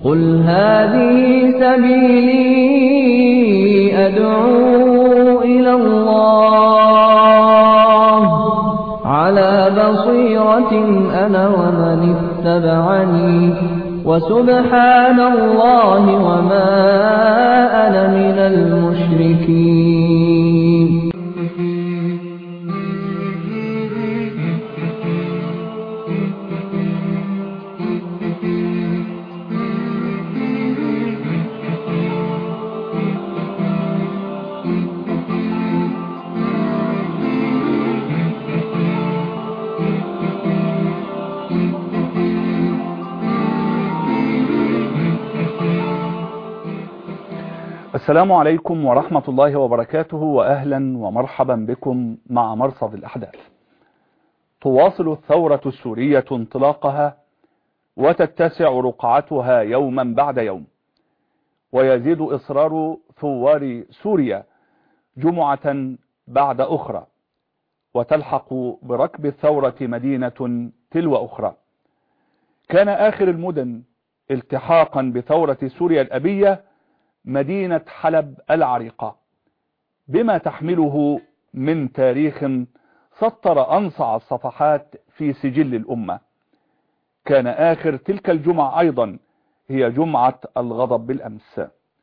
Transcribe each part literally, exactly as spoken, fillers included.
قل هذه سبيلي أدعو إلى الله على بصيرة أنا ومن اتبعني وسبحان الله وما أنا من المشركين. السلام عليكم ورحمة الله وبركاته، وأهلا ومرحبا بكم مع مرصد الأحداث. تواصل الثورة السورية انطلاقها وتتسع رقعتها يوما بعد يوم، ويزيد إصرار ثوار سوريا جمعة بعد أخرى، وتلحق بركب الثورة مدينة تلو أخرى. كان آخر المدن التحاقا بثورة سوريا الأبية مدينة حلب العريقة، بما تحمله من تاريخ سطر أنصع الصفحات في سجل الأمة. كان آخر تلك الجمعة أيضا هي جمعة الغضب بالأمس،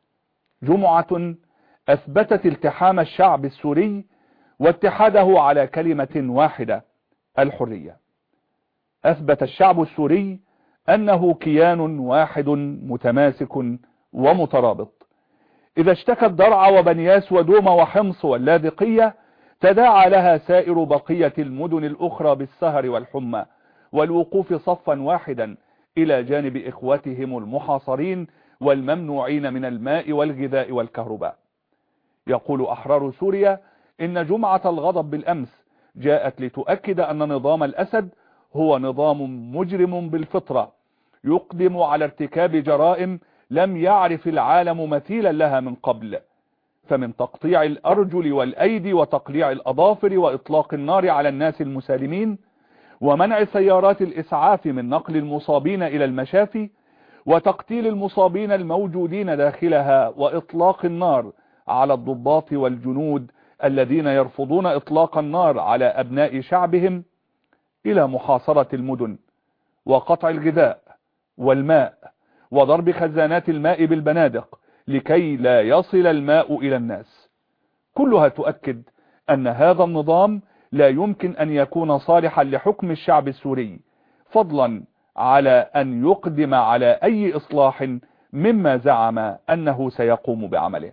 جمعة أثبتت التحام الشعب السوري واتحاده على كلمة واحدة: الحرية. أثبت الشعب السوري أنه كيان واحد متماسك ومترابط. إذا اشتكت درعا وبنياس ودوما وحمص واللاذقية تداعى لها سائر بقية المدن الأخرى بالسهر والحمى والوقوف صفا واحدا إلى جانب إخوتهم المحاصرين والممنوعين من الماء والغذاء والكهرباء. يقول أحرار سوريا إن جمعة الغضب بالأمس جاءت لتؤكد أن نظام الأسد هو نظام مجرم بالفطرة، يقدم على ارتكاب جرائم لم يعرف العالم مثيلا لها من قبل، فمن تقطيع الأرجل والأيدي وتقليع الأظافر وإطلاق النار على الناس المسالمين، ومنع سيارات الإسعاف من نقل المصابين إلى المشافي، وتقتيل المصابين الموجودين داخلها، وإطلاق النار على الضباط والجنود الذين يرفضون إطلاق النار على أبناء شعبهم، إلى محاصرة المدن وقطع الغذاء والماء وضرب خزانات الماء بالبنادق لكي لا يصل الماء إلى الناس. كلها تؤكد أن هذا النظام لا يمكن أن يكون صالحا لحكم الشعب السوري، فضلا على أن يقدم على أي إصلاح مما زعم أنه سيقوم بعمله.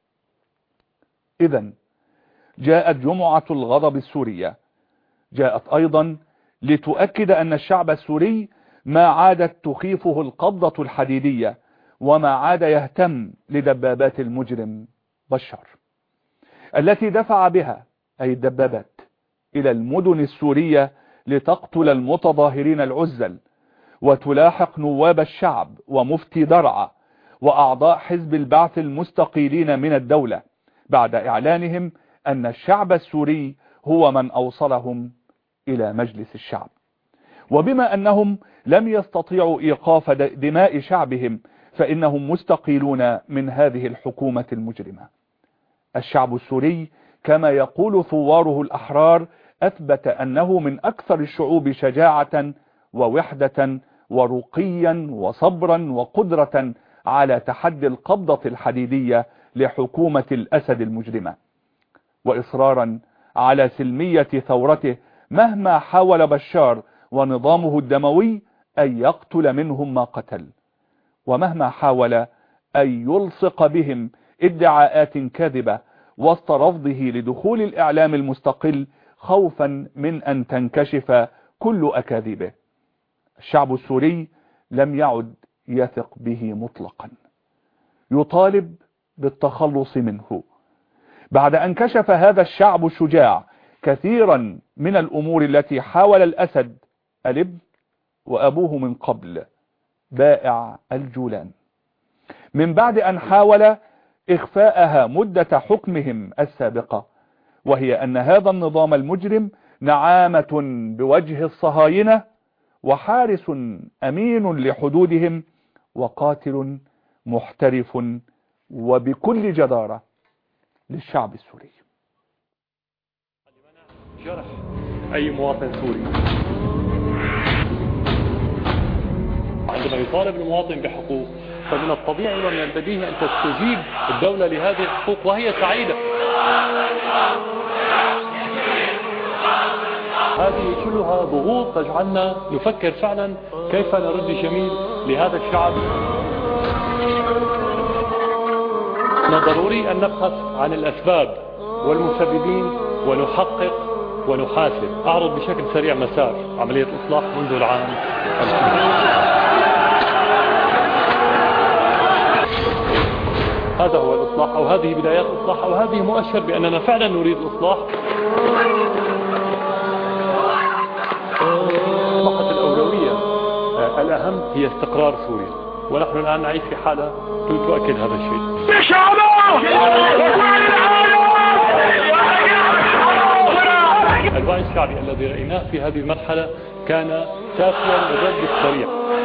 إذن جاءت جمعة الغضب السورية، جاءت أيضا لتؤكد أن الشعب السوري ما عادت تخيفه القبضة الحديدية، وما عاد يهتم لدبابات المجرم بشار التي دفع بها، أي الدبابات، إلى المدن السورية لتقتل المتظاهرين العزل وتلاحق نواب الشعب ومفتي درعا وأعضاء حزب البعث المستقيلين من الدولة، بعد إعلانهم أن الشعب السوري هو من أوصلهم إلى مجلس الشعب. وبما أنهم لم يستطيعوا إيقاف دماء شعبهم فإنهم مستقيلون من هذه الحكومة المجرمة. الشعب السوري كما يقول ثواره الأحرار أثبت أنه من أكثر الشعوب شجاعة ووحدة ورقيا وصبرا وقدرة على تحدي القبضة الحديدية لحكومة الأسد المجرمة، وإصرارا على سلمية ثورته مهما حاول بشار ونظامه الدموي أن يقتل منهم ما قتل، ومهما حاول أن يلصق بهم ادعاءات كاذبة وسط رفضه لدخول الإعلام المستقل خوفا من أن تنكشف كل أكاذيبه. الشعب السوري لم يعد يثق به مطلقا، يطالب بالتخلص منه بعد أن كشف هذا الشعب الشجاع كثيرا من الأمور التي حاول الأسد الابن وأبوه من قبل بائع الجولان، من بعد أن حاول إخفاءها مدة حكمهم السابقة، وهي أن هذا النظام المجرم نعامة بوجه الصهاينة وحارس أمين لحدودهم وقاتل محترف وبكل جدارة للشعب السوري. جرح أي مواطن سوري، عندما يطالب المواطن بحقوق فمن الطبيعي ومن البديهي أن تستجيب الدولة لهذه الحقوق وهي سعيدة. هذه كلها ضغوط تجعلنا نفكر فعلا كيف نرد جميل لهذا الشعب. من الضروري أن نبحث عن الأسباب والمسببين ونحقق ونحاسب. أعرض بشكل سريع مسار عملية إصلاح منذ العام هذا هو الإصلاح، أو هذه بدايات إصلاح، أو هذه مؤشر بأننا فعلا نريد إصلاح. فقط الأولوية الأهم هي استقرار سوريا، ونحن الآن نعيش في حالة تؤكد هذا الشيء. الوعي الشعبي الذي رأيناه في هذه المرحلة كان كافيا للرد السريع.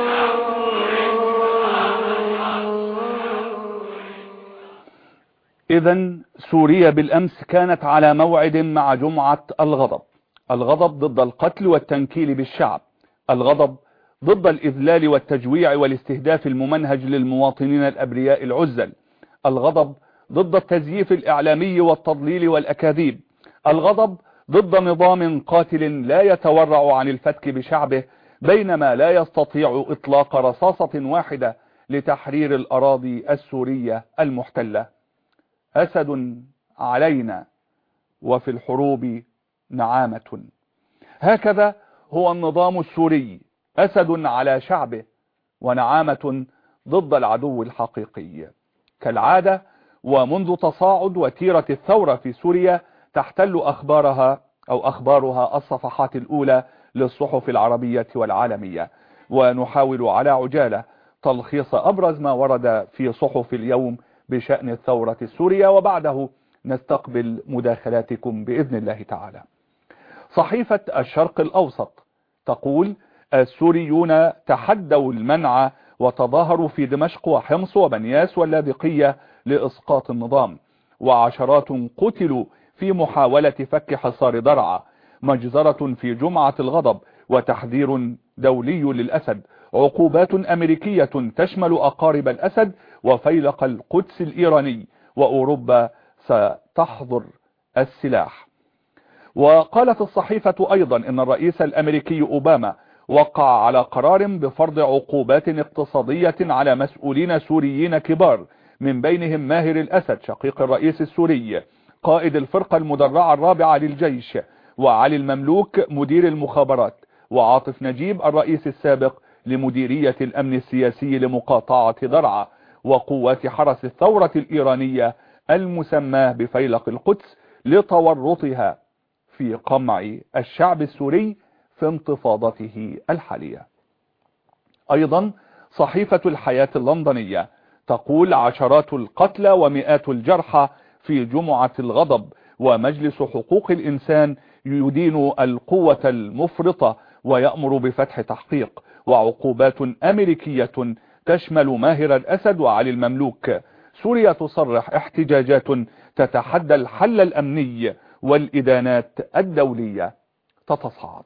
إذن سوريا بالأمس كانت على موعد مع جمعة الغضب، الغضب ضد القتل والتنكيل بالشعب، الغضب ضد الإذلال والتجويع والاستهداف الممنهج للمواطنين الأبرياء العزل، الغضب ضد التزييف الإعلامي والتضليل والأكاذيب، الغضب ضد نظام قاتل لا يتورع عن الفتك بشعبه بينما لا يستطيع إطلاق رصاصة واحدة لتحرير الأراضي السورية المحتلة. أسد علينا وفي الحروب نعامة. هكذا هو النظام السوري، أسد على شعبه ونعامة ضد العدو الحقيقي. كالعادة ومنذ تصاعد وتيرة الثورة في سوريا تحتل أخبارها أو أخبارها الصفحات الأولى للصحف العربية والعالمية، ونحاول على عجالة تلخيص أبرز ما ورد في صحف اليوم بشأن الثورة السورية، وبعده نستقبل مداخلاتكم بإذن الله تعالى. صحيفة الشرق الأوسط تقول: السوريون تحدوا المنع وتظاهروا في دمشق وحمص وبنياس واللاذقية لإسقاط النظام، وعشرات قتلوا في محاولة فك حصار درعا، مجزرة في جمعة الغضب وتحذير دولي للأسد، عقوبات أمريكية تشمل أقارب الأسد وفيلق القدس الإيراني، وأوروبا ستحظر السلاح. وقالت الصحيفة أيضا إن الرئيس الأمريكي أوباما وقع على قرار بفرض عقوبات اقتصادية على مسؤولين سوريين كبار، من بينهم ماهر الأسد شقيق الرئيس السوري قائد الفرقة المدرعة الرابعة للجيش، وعلي المملوك مدير المخابرات، وعاطف نجيب الرئيس السابق لمديرية الأمن السياسي لمقاطعة درعا، وقوات حرس الثورة الإيرانية المسماه بفيلق القدس لتورطها في قمع الشعب السوري في انتفاضته الحالية. أيضا صحيفة الحياة اللندنية تقول: عشرات القتلى ومئات الجرحى في جمعة الغضب، ومجلس حقوق الإنسان يدين القوة المفرطة ويأمر بفتح تحقيق، وعقوبات أمريكية تشمل ماهر الأسد وعلي المملوك. سوريا تصرح احتجاجات تتحدى الحل الأمني والإدانات الدولية تتصاعد.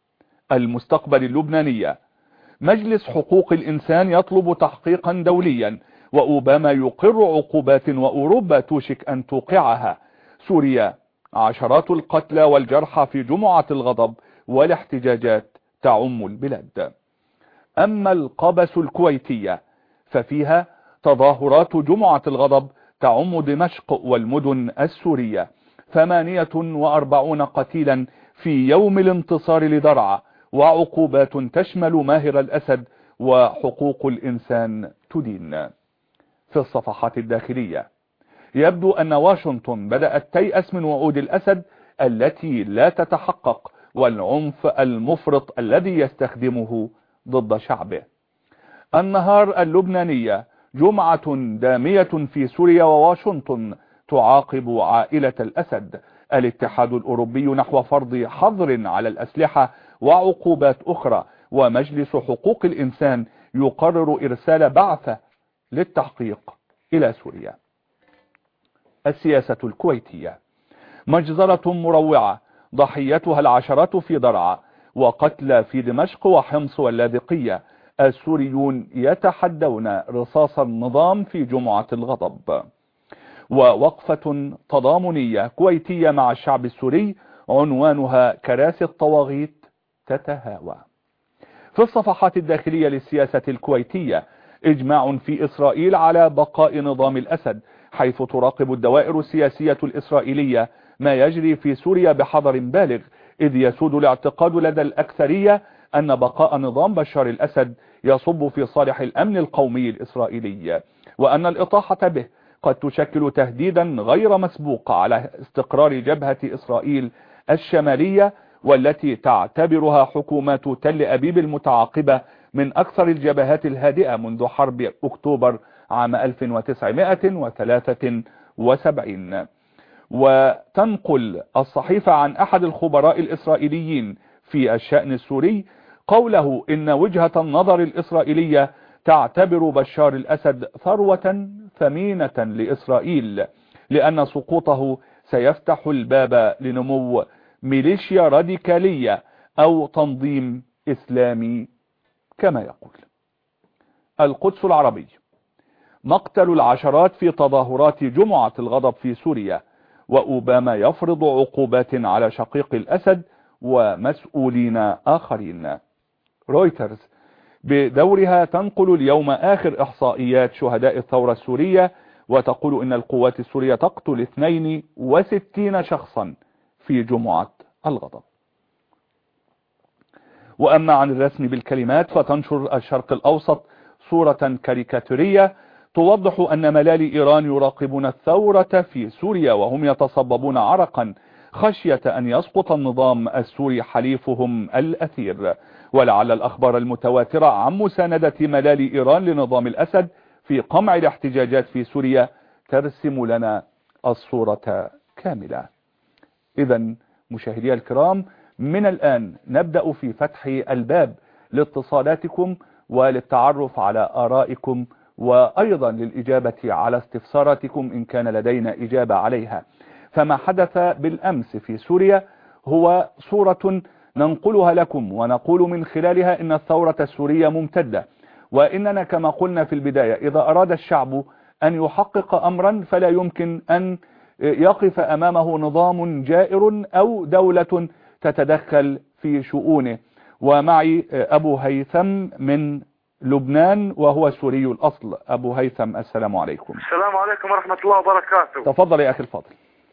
المستقبل اللبنانية: مجلس حقوق الإنسان يطلب تحقيقا دوليا، وأوباما يقر عقوبات وأوروبا توشك أن توقعها. سوريا: عشرات القتلى والجرحى في جمعة الغضب والاحتجاجات تعم البلاد. أما القبس الكويتية ففيها تظاهرات جمعة الغضب تعم دمشق والمدن السورية، ثمانية وأربعون قتيلا في يوم الانتصار لدرعا، وعقوبات تشمل ماهر الأسد وحقوق الإنسان تدين. في الصفحات الداخلية: يبدو أن واشنطن بدأت تيأس من وعود الأسد التي لا تتحقق والعنف المفرط الذي يستخدمه ضد شعبه. النهار اللبنانية: جمعة دامية في سوريا وواشنطن تعاقب عائلة الأسد، الاتحاد الأوروبي نحو فرض حظر على الأسلحة وعقوبات أخرى، ومجلس حقوق الإنسان يقرر إرسال بعثة للتحقيق إلى سوريا. السياسة الكويتية: مجزرة مروعة ضحيتها العشرات في درعا وقتلى في دمشق وحمص واللاذقية. السوريون يتحدون رصاص النظام في جمعة الغضب. ووقفة تضامنية كويتية مع الشعب السوري عنوانها كراسي الطواغيت تتهاوى. في الصفحات الداخلية للسياسة الكويتية: إجماع في إسرائيل على بقاء نظام الأسد، حيث تراقب الدوائر السياسية الإسرائيلية ما يجري في سوريا بحذر بالغ، إذ يسود الاعتقاد لدى الأكثرية أن بقاء نظام بشار الأسد يصب في صالح الأمن القومي الإسرائيلي، وأن الإطاحة به قد تشكل تهديدا غير مسبوق على استقرار جبهة إسرائيل الشمالية، والتي تعتبرها حكومات تل أبيب المتعاقبة من أكثر الجبهات الهادئة منذ حرب أكتوبر عام ألف وتسعمائة وثلاثة وسبعين. وتنقل الصحيفة عن أحد الخبراء الإسرائيليين في الشأن السوري قوله إن وجهة النظر الإسرائيلية تعتبر بشار الأسد ثروة ثمينة لإسرائيل، لأن سقوطه سيفتح الباب لنمو ميليشيا راديكالية أو تنظيم إسلامي كما يقول. القدس العربي: مقتل العشرات في تظاهرات جمعة الغضب في سوريا، وأوباما يفرض عقوبات على شقيق الأسد ومسؤولين آخرين. رويترز بدورها تنقل اليوم آخر إحصائيات شهداء الثورة السورية، وتقول إن القوات السورية تقتل اثنين وستين شخصا في جمعة الغضب. وأما عن الرسم بالكلمات فتنشر الشرق الأوسط صورة كاريكاتورية توضح أن ملال إيران يراقبون الثورة في سوريا وهم يتصببون عرقا خشية أن يسقط النظام السوري حليفهم الأثير. ولعل الأخبار المتواترة عن مساندة ملال إيران لنظام الأسد في قمع الاحتجاجات في سوريا ترسم لنا الصورة كاملة. إذن مشاهدي الكرام، من الآن نبدأ في فتح الباب لاتصالاتكم وللتعرف على آرائكم، وأيضا للإجابة على استفساراتكم إن كان لدينا إجابة عليها. فما حدث بالأمس في سوريا هو صورة ننقلها لكم ونقول من خلالها إن الثورة السورية ممتدة، وإننا كما قلنا في البداية إذا أراد الشعب أن يحقق أمرا فلا يمكن أن يقف أمامه نظام جائر أو دولة تتدخل في شؤونه. ومعي أبو هيثم من لبنان وهو سوري الأصل. أبو هيثم السلام عليكم. السلام عليكم ورحمة الله وبركاته. تفضل يا أخي الفاضل.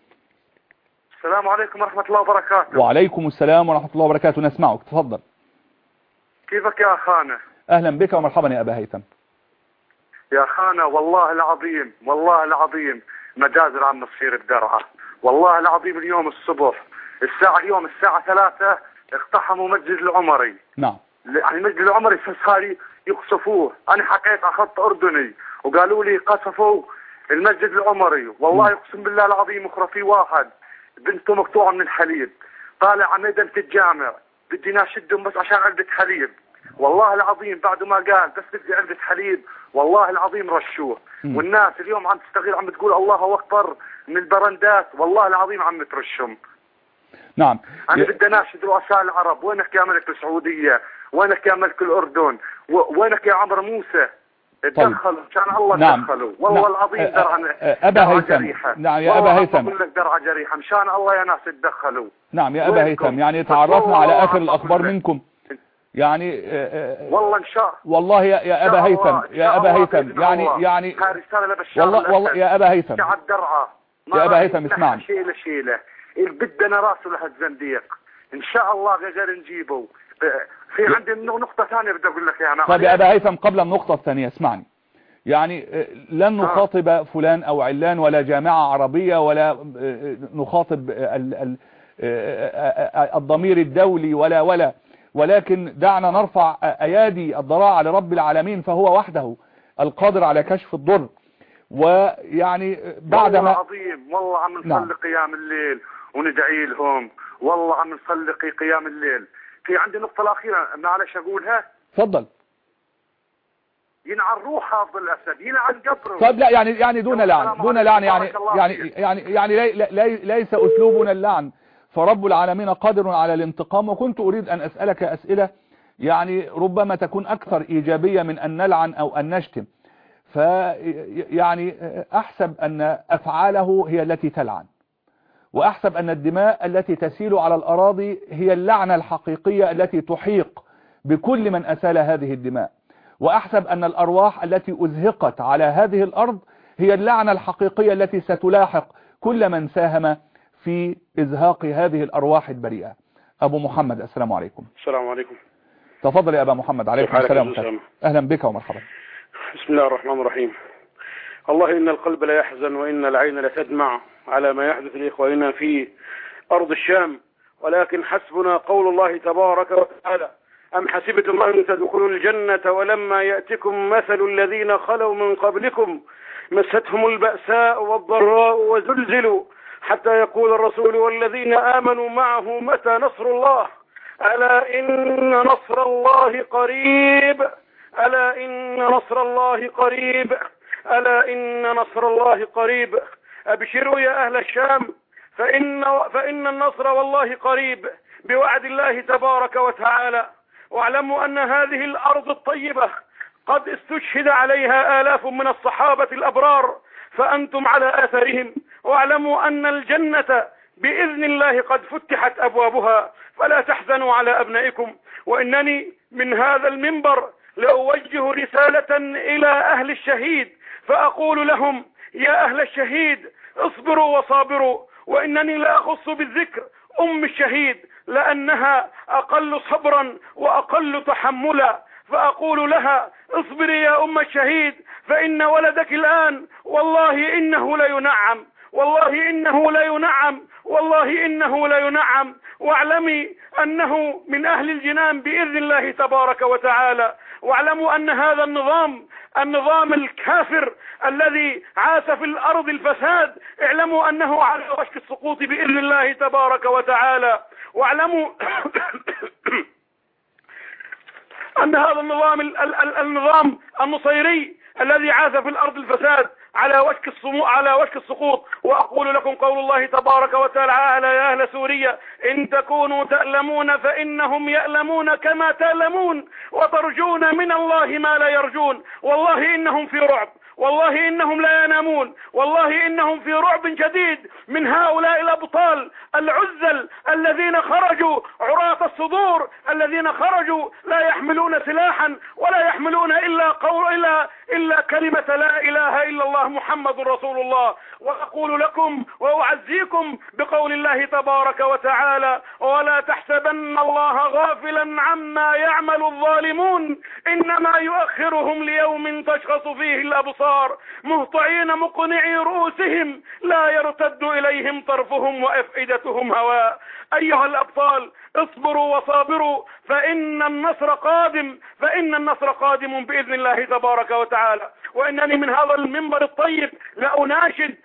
السلام عليكم ورحمة الله وبركاته. وعليكم السلام ورحمة الله وبركاته، نسمعك تفضل. كيفك يا أخانا؟ أهلا بك ومرحبا يا أبا هيثم. يا أخانا والله العظيم والله العظيم مجازر عم تصير بدرعا، والله العظيم اليوم الصبح الساعة اليوم الساعة ثلاثة اقتحموا مسجد العمري. نعم. يعني المسجد العمري صار يقصفوه، أنا حكيت على خط أردني وقالوا لي قصفوا المسجد العمري، والله يقسم بالله العظيم أخرى في واحد بنته مقطوعة من الحليب طالع على ميدان الجامع بدي ناشدهم بس عشان علبة حليب، والله العظيم بعد ما قال بس بدي علبة حليب والله العظيم رشوه. م. والناس اليوم عم تستغير عم تقول الله أكبر من البرندات، والله العظيم عم ترشهم. نعم. أنا ي... بدي ناشد رؤساء العرب، وينك يا ملك السعودية، وينك يا ملك الأردن، وينك يا عمرو موسى، تدخلوا كان الله نعم. تدخلوا والله نعم. العظيم درعا أبا هيثم. نعم يا أبا هيثم، أقول لك درعا جريحة مشان الله يا ناس تدخلوا. نعم يا أبا هيثم، يعني تعرفنا على آخر الأخبار منكم يعني آه والله إن شاء والله يا, يا أبا هيثم يا أبا هيثم يعني يعني والله والله يا أبا هيثم شعب درعا يا أبا هيثم اسمعني، شيله شيله بدنا راسه لهالزنديق إن شاء الله غير نجيبه. في عندي نقطة ثانية بدي أقول لك إياها. طيب يا أبا هيثم قبل النقطة الثانية اسمعني، يعني لن نخاطب فلان أو علان ولا جامعة عربية ولا نخاطب الضمير الدولي ولا ولا ولكن دعنا نرفع أيادي الضراعة لرب العالمين، فهو وحده القادر على كشف الضر. ويعني بعدما والله عظيم والله عم نصلي نعم. قيام الليل وندعي لهم، والله عم نصلي قيام الليل. في عندي نقطة الأخيرة معلش أقولها. تفضل. ينعن روح حافظ الأسد، ينعن قبره. طيب لا يعني يعني دون لعن، دون لعن يعني يعني يعني يعني لي لي ليس أسلوبنا اللعن، فرب العالمين قادر على الانتقام. وكنت أريد أن أسألك أسئلة يعني ربما تكون أكثر إيجابية من أن نلعن أو أن نشتم. فيعني أحسب أن أفعاله هي التي تلعن، وأحسب أن الدماء التي تسيل على الأراضي هي اللعنة الحقيقية التي تحيق بكل من أسال هذه الدماء، وأحسب أن الأرواح التي أزهقت على هذه الأرض هي اللعنة الحقيقية التي ستلاحق كل من ساهم في إزهاق هذه الأرواح البريئة. أبو محمد السلام عليكم. السلام عليكم. تفضل يا أبا محمد. عليكم السلام. أهلا بك ومرحبا. بسم الله الرحمن الرحيم. الله إن القلب لا يحزن وإن العين لا تدمع على ما يحدث لإخواننا في أرض الشام، ولكن حسبنا قول الله تبارك وتعالى: أم حسبتم أن تدخلوا الجنة ولما يأتكم مثل الذين خلوا من قبلكم مستهم البأساء والضراء وزلزلوا حتى يقول الرسول والذين آمنوا معه متى نصر الله ألا إن نصر الله قريب ألا إن نصر الله قريب ألا إن نصر الله قريب. أبشروا يا أهل الشام فإن, فإن النصر والله قريب بوعد الله تبارك وتعالى. واعلموا أن هذه الأرض الطيبة قد استشهد عليها آلاف من الصحابة الأبرار فأنتم على آثارهم. واعلموا أن الجنة بإذن الله قد فتحت أبوابها، فلا تحزنوا على أبنائكم. وإنني من هذا المنبر لأوجه رسالة إلى أهل الشهيد فأقول لهم: يا أهل الشهيد اصبروا وصابروا. وإنني لا أخص بالذكر أم الشهيد لأنها أقل صبرا وأقل تحملا، فأقول لها: اصبري يا أم الشهيد فإن ولدك الآن والله إنه لينعم والله إنه لينعم والله إنه لينعم. واعلمي أنه من أهل الجنان بإذن الله تبارك وتعالى. واعلموا أن هذا النظام النظام الكافر الذي عاش في الأرض الفساد اعلموا أنه على وشك السقوط بإذن الله تبارك وتعالى. واعلموا أن هذا النظام النظام النصيري الذي عاش في الأرض الفساد على وشك الصمو على وشك السقوط. وأقول لكم قول الله تبارك وتعالى: يا أهل سوريا إن تكونوا تألمون فإنهم يألمون كما تألمون وترجون من الله ما لا يرجون. والله إنهم في رعب، والله إنهم لا ينامون، والله إنهم في رعب شديد من هؤلاء الأبطال العزل الذين خرجوا عراة الصدور، الذين خرجوا لا يحملون سلاحا ولا يحملون إلا قول إلا إلا كلمة لا إله إلا الله محمد رسول الله. وأقول لكم وأعزيكم بقول الله تبارك وتعالى: ولا تحسبن الله غافلا عما يعمل الظالمون إنما يؤخرهم ليوم تشخص فيه الأبصار مهطعين مقنعي رؤوسهم لا يرتد إليهم طرفهم وأفئدتهم هواء. أيها الأبطال اصبروا وصابروا فإن النصر قادم فإن النصر قادم بإذن الله تبارك وتعالى. وإنني من هذا المنبر الطيب لأناشد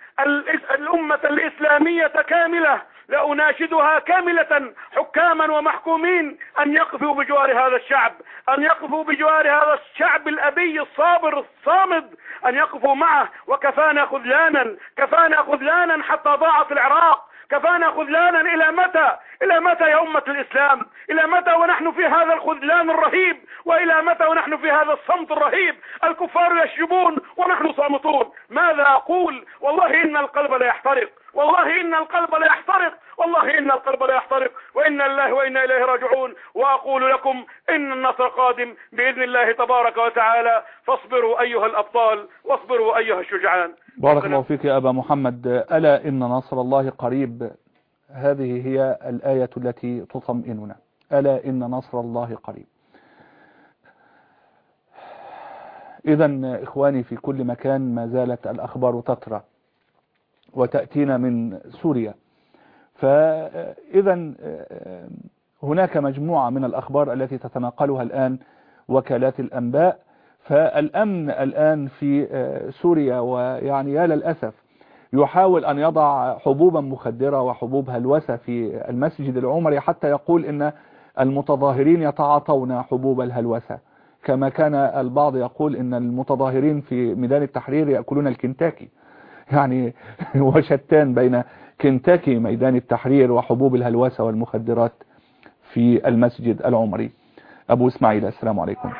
الأمة الإسلامية كاملة لأناشدها كاملة حكاما ومحكومين أن يقفوا بجوار هذا الشعب أن يقفوا بجوار هذا الشعب الأبي الصابر الصامد أن يقفوا معه. وكفانا خذلانا كفانا خذلانا حتى ضاعت العراق، كفانا خذلانا. إلى متى إلى متى يا أمة الإسلام؟ إلى متى ونحن في هذا الخذلان الرهيب؟ وإلى متى ونحن في هذا الصمت الرهيب؟ الكفار يشجبون ونحن صامتون. ماذا أقول؟ والله إن القلب لا يحترق والله إن القلب لا يحترق والله إن القلب لا يحترق وإنا لله وإنا إليه راجعون. وأقول لكم إن النصر قادم بإذن الله تبارك وتعالى، فاصبروا أيها الأبطال واصبروا أيها الشجعان. بارك الله فيك يا أبا محمد. ألا إن نصر الله قريب، هذه هي الآية التي تطمئننا. ألا إن نصر الله قريب. إذن إخواني في كل مكان ما زالت الأخبار تترى وتأتينا من سوريا، فإذا هناك مجموعة من الأخبار التي تتناقلها الآن وكالات الأنباء. فالأمن الآن في سوريا ويعني يا للأسف يحاول أن يضع حبوبا مخدرة وحبوب هلوسة في المسجد العمري، حتى يقول إن المتظاهرين يتعاطون حبوب الهلوسة. كما كان البعض يقول إن المتظاهرين في ميدان التحرير يأكلون الكنتاكي، يعني وشتان بين كنتاكي ميدان التحرير وحبوب الهلوسة والمخدرات في المسجد العمري. أبو إسماعيل السلام عليكم.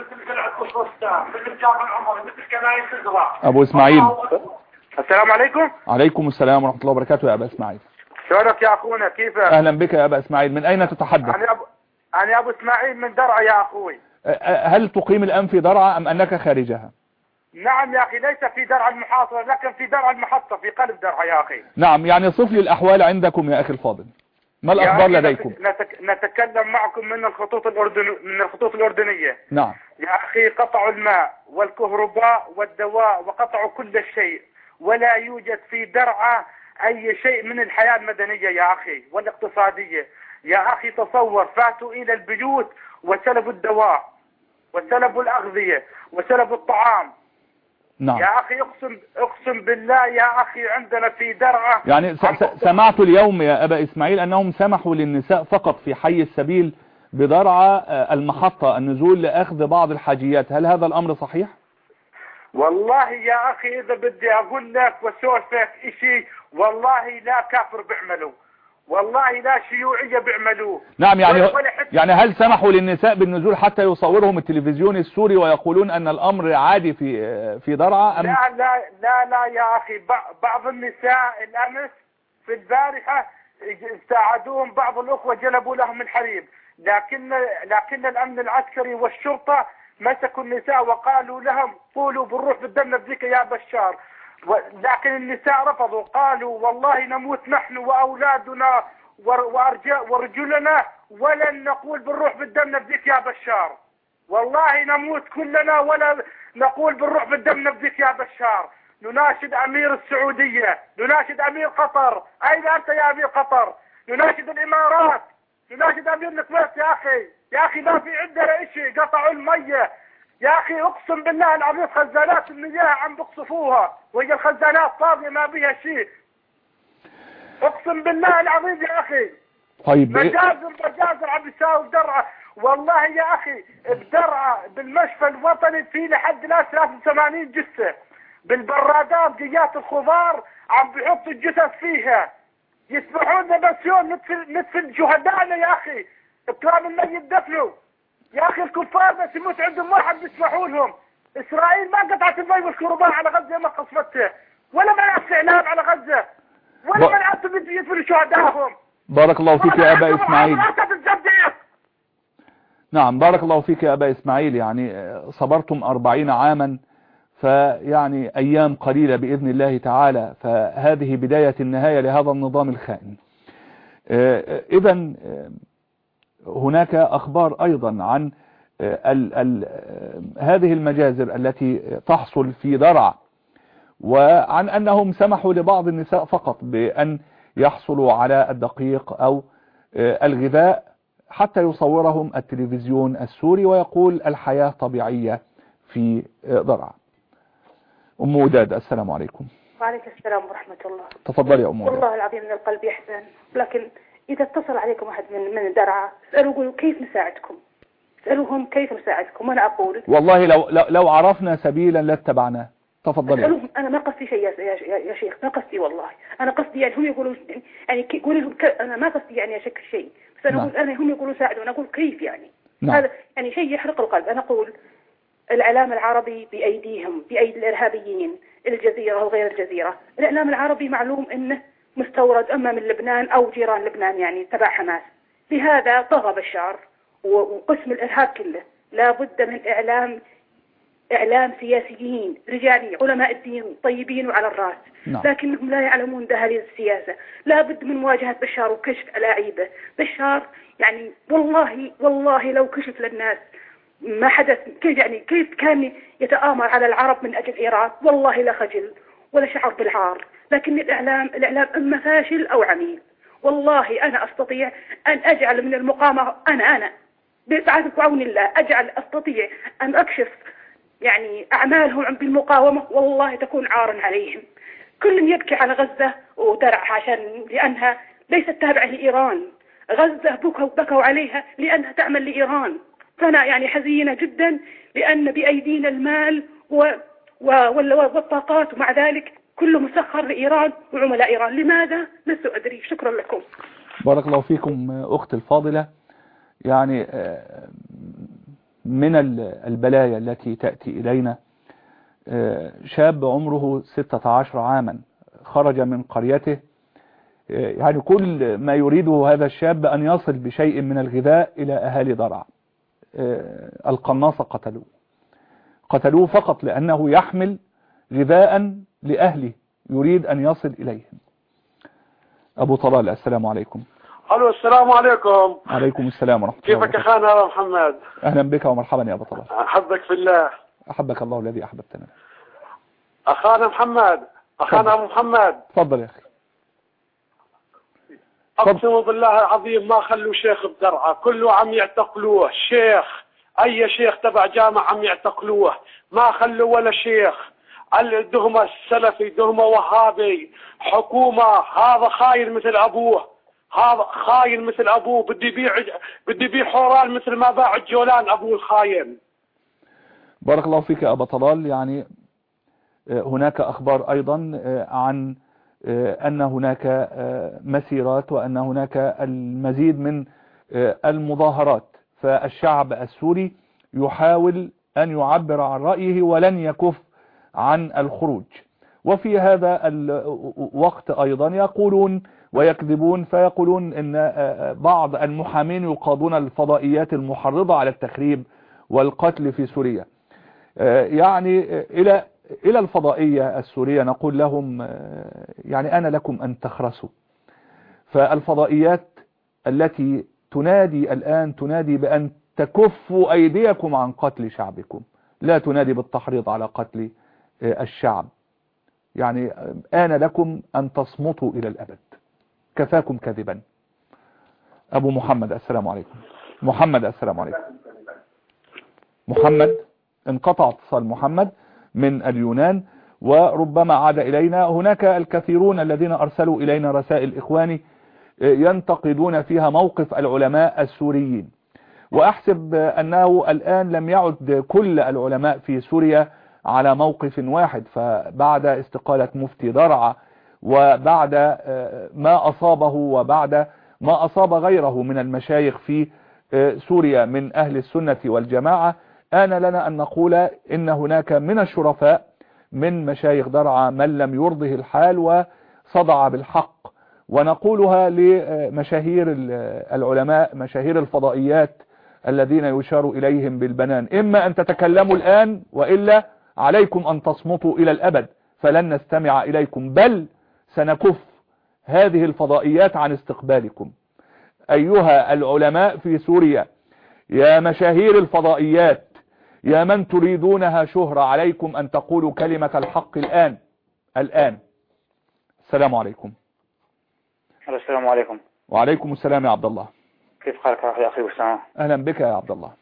أبو إسماعيل السلام عليكم. عليكم السلام ورحمة الله وبركاته يا أبا إسماعيل. شلونك يا أخونا كيفك؟ أهلا بك يا أبا إسماعيل، من أين تتحدث؟ أنا أبو أنا أبو إسماعيل من درعا يا أخوي. هل تقيم الآن في درعا أم أنك خارجها؟ نعم يا أخي، ليس في درعا المحاصرة لكن في درعا المحطة في قلب درعا يا أخي. نعم، يعني صف لي الأحوال عندكم يا أخي الفاضل، ما الأخبار لديكم؟ نتك... نتكلم معكم من الخطوط الأردن من الخطوط الأردنية. نعم يا أخي، قطعوا الماء والكهرباء والدواء وقطعوا كل شيء، ولا يوجد في درعا أي شيء من الحياة المدنية يا أخي والاقتصادية. يا أخي تصور، فاتوا إلى البيوت وسلبوا الدواء وسلبوا الأغذية وسلبوا الطعام. نعم يا أخي أقسم أقسم بالله يا أخي، عندنا في درعا يعني سمعت اليوم يا أبا إسماعيل أنهم سمحوا للنساء فقط في حي السبيل بدرعا المحطة النزول لأخذ بعض الحاجيات، هل هذا الأمر صحيح؟ والله يا أخي إذا بدي أقول لك وسولفك إشي، والله لا كافر بيعملوا، والله لا شيوعية بيعملوه. نعم يعني يعني هل سمحوا للنساء بالنزول حتى يصورهم التلفزيون السوري ويقولون أن الأمر عادي في في درعا أم؟ لا لا لا لا يا أخي، بعض النساء الأمس في البارحة ساعدوهم بعض الأخوة، جلبوا لهم الحليب، لكن لكن الأمن العسكري والشرطة مسكوا النساء وقالوا لهم قولوا بنروح بالدم بذيك يا بشار، لكن النساء رفضوا، قالوا والله نموت نحن وأولادنا ورجلنا ولن نقول بنروح بالدم بذيك يا بشار، والله نموت كلنا ولا نقول بنروح بالدم بذيك يا بشار. نناشد أمير السعودية، نناشد أمير قطر، أين أنت يا أمير قطر؟ نناشد الإمارات، نناشد أمير الكويت. يا أخي يا أخي ما في عندنا إشي، قطعوا المية يا أخي، أقسم بالله العظيم خزانات المياه عم بقصفوها وهي الخزانات فاضية ما بيها شيء، أقسم بالله العظيم يا أخي. طيب مجازر مجازر عم يساوي بدرعا، والله يا أخي بدرعا بالمشفى الوطني في لحد الآن ثلاثة وثمانين جثة، بالبرادات قيات الخضار عم بيحطوا الجثث فيها، يسمحون لنا بس يوم ندفن ندفن شهدائنا يا أخي، الكلام الميت دفنوا يا أخي، الكفار بس يموت عندهم واحد بيسمحوا لهم. إسرائيل ما قطعت المي والكهرباء على غزة ما قصفتها، ولا منعت إعلام على غزة، ولا منعتهم يدفنوا شهدائهم. بارك الله فيك يا أبا إسماعيل. نعم بارك الله فيك يا أبا إسماعيل، يعني صبرتم أربعين عاما، فيعني أيام قليلة بإذن الله تعالى، فهذه بداية النهاية لهذا النظام الخائن. إذن هناك أخبار أيضا عن ال ال هذه المجازر التي تحصل في درعا، وعن أنهم سمحوا لبعض النساء فقط بأن يحصلوا على الدقيق أو الغذاء حتى يصورهم التلفزيون السوري ويقول الحياة طبيعية في درعا. أم وداد السلام عليكم. وعليكم السلام ورحمة الله. تفضلي يا أم وداد. والله العظيم من القلب يحزن، لكن إذا اتصل عليكم واحد من من درعا اسألوا قولوا كيف نساعدكم، اسألوهم كيف نساعدكم. وأنا أقول والله لو لو, لو عرفنا سبيلا لاتبعناه. تفضلي. اسألوهم. أنا ما قصدي شيء يا, يا, يا شيخ، ما قصدي والله، أنا قصدي يعني هم يقولوا يعني قولوا لهم، أنا ما قصدي يعني أشكل شيء، بس أنا نعم. أقول أنا هم يقولوا ساعدوا، أنا أقول كيف يعني. نعم. هذا يعني شيء يحرق القلب. أنا أقول الإعلام العربي بأيديهم، بأيدي الإرهابيين، الجزيرة وغير الجزيرة. الإعلام العربي معلوم أنه مستورد أما من لبنان أو جيران لبنان يعني تبع حماس، لهذا طغى بشار وقسم الإرهاب كله. لا بد من إعلام إعلام سياسيين رجالي علماء الدين طيبين وعلى الرأس. نعم. لكنهم لا يعلمون دهاليز السياسة. لا بد من مواجهة بشار وكشف ألاعيبه. بشار يعني والله والله لو كشف للناس ما حدث، كيف يعني كيف كان يتآمر على العرب من أجل إيران، والله لا خجل ولا شعر بالعار. لكن الإعلام الإعلام إما فاشل أو عميل. والله أنا أستطيع أن أجعل من المقاومة، أنا أنا بعون الله أجعل أستطيع أن أكشف يعني أعمالهم بالمقاومة، والله تكون عارا عليهم. كل يبكي على غزة ودرعا عشان لأنها ليست تابعة لإيران. غزة بكوا بكوا عليها لأنها تعمل لإيران. فأنا يعني حزينة جدا لأن بأيدينا المال و... و... والطاقات، ومع ذلك كله مسخر لإيران وعملاء إيران. لماذا؟ لست أدري. شكرا لكم. بارك الله فيكم أخت الفاضلة. يعني من البلايا التي تأتي إلينا شاب عمره ستة عشر عاما خرج من قريته، يعني كل ما يريده هذا الشاب أن يصل بشيء من الغذاء إلى أهالي درعا. القناصة قتلوه قتلوه فقط لأنه يحمل غذاء لأهله يريد أن يصل إليهم. أبو طلال، السلام عليكم. الو السلام عليكم. عليكم السلام ورحمة الله وبركاته. كيفك اخانا يا محمد؟ اهلا بك ومرحبا يا ابو طلال. احبك في الله. احبك الله الذي احببتنا. اخانا محمد، اخانا ابو محمد. تفضل يا اخي. اقسم بالله العظيم ما خلوا شيخ بدرعا، كله عم يعتقلوه. شيخ اي شيخ تبع جامع عم يعتقلوه، ما خلوا ولا شيخ. الدهمة السلفي دهمة وهابي، حكومة هذا خاين مثل ابوه، هذا خاين مثل ابوه. بدي يبيع بدي يبيع حوران مثل ما باع الجولان ابوه الخاين. بارك الله فيك يا ابا طلال. يعني هناك اخبار ايضا عن ان هناك مسيرات وان هناك المزيد من المظاهرات، فالشعب السوري يحاول ان يعبر عن رأيه ولن يكف عن الخروج. وفي هذا الوقت ايضا يقولون ويكذبون فيقولون ان بعض المحامين يقاضون الفضائيات المحرضة على التخريب والقتل في سوريا. يعني الى الى الفضائية السورية نقول لهم يعني انا لكم ان تخرسوا. فالفضائيات التي تنادي الان تنادي بان تكفوا ايديكم عن قتل شعبكم، لا تنادي بالتحريض على قتل الشعب. يعني آن لكم ان تصمتوا الى الابد، كفاكم كذبا. ابو محمد، السلام عليكم. محمد، السلام عليكم. محمد، انقطع اتصال محمد من اليونان وربما عاد الينا. هناك الكثيرون الذين ارسلوا الينا رسائل اخواني ينتقدون فيها موقف العلماء السوريين، واحسب انه الان لم يعد كل العلماء في سوريا على موقف واحد. فبعد استقالة مفتي درعا وبعد ما أصابه وبعد ما أصاب غيره من المشايخ في سوريا من أهل السنة والجماعة، آن لنا أن نقول إن هناك من الشرفاء من مشايخ درعا من لم يرضه الحال وصدع بالحق. ونقولها لمشاهير العلماء، مشاهير الفضائيات الذين يشار إليهم بالبنان: إما أن تتكلموا الآن وإلا عليكم أن تصمتوا إلى الأبد، فلن نستمع إليكم، بل سنكف هذه الفضائيات عن استقبالكم. أيها العلماء في سوريا، يا مشاهير الفضائيات، يا من تريدونها شهرة، عليكم أن تقولوا كلمة الحق الآن الآن. السلام عليكم. السلام عليكم. وعليكم السلام يا عبد الله. كيف حالك يا أخي وسام؟ أهلا بك يا عبد الله.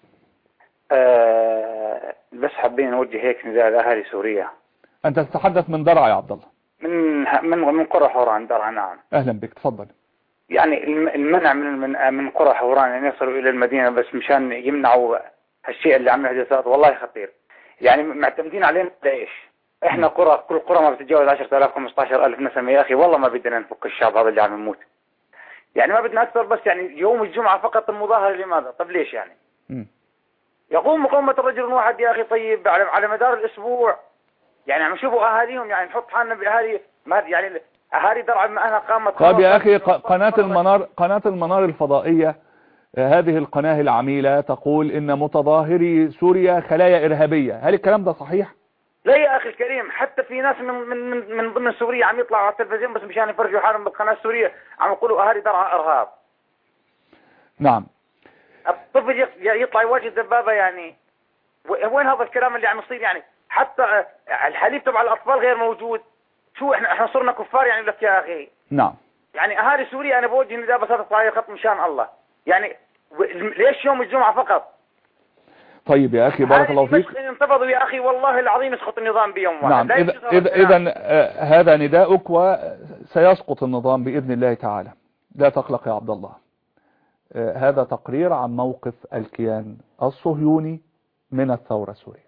أه بس حابين نوجه هيك نداء لأهالي سوريا. أنت تتحدث من درعا يا عبد الله؟ من من من قرى حوران درعا. نعم. أهلا بك، تفضل. يعني المنع من من من قرى حوران أن يصلوا إلى المدينة بس مشان يمنعوا هالشيء اللي عمله حدثات، والله خطير. يعني معتمدين علينا ليش؟ إحنا قرى، كل قرى ما بتتجاوز عشرة آلاف خمسة عشر ألف نسمة يا أخي، والله ما بدنا نفك الشعب هذا اللي عم يموت. يعني ما بدنا أكثر، بس يعني يوم الجمعة فقط المظاهرة. لماذا؟ طب ليش يعني؟ م. يقوم مقاومة الرجل واحد يا أخي طيب على على مدار الأسبوع. يعني عم نشوفوا أهاليهم، يعني نحط حالنا بأهالي ما يعني أهالي درعا ما أنا قامت. طيب يا أخي، قناة المنار قناة المنار الفضائية، هذه القناة العميلة تقول إن متظاهري سوريا خلايا إرهابية، هل الكلام ده صحيح؟ لا يا أخي الكريم، حتى في ناس من من من ضمن سوريا عم يطلعوا على التلفزيون بس مشان يفرجوا حالهم بالقناة السورية عم يقولوا أهالي درعا إرهاب. نعم. الطفل يطلع يواجه دبابة، يعني وين هذا الكلام اللي عم يصير؟ يعني حتى الحليب تبع الأطفال غير موجود. شو احنا احنا صرنا كفار يعني لك يا أخي؟ نعم. يعني أهالي سوريا أنا بوجه نداء بس تطلع خط مشان الله. يعني ليش يوم الجمعة فقط؟ طيب يا أخي بارك الله فيك. انتفضوا يا أخي، والله العظيم يسقط النظام بيوم واحد. نعم. إذا إذا إذا هذا نداؤك وسيسقط النظام بإذن الله تعالى، لا تقلق يا عبد الله. هذا تقرير عن موقف الكيان الصهيوني من الثورة السورية.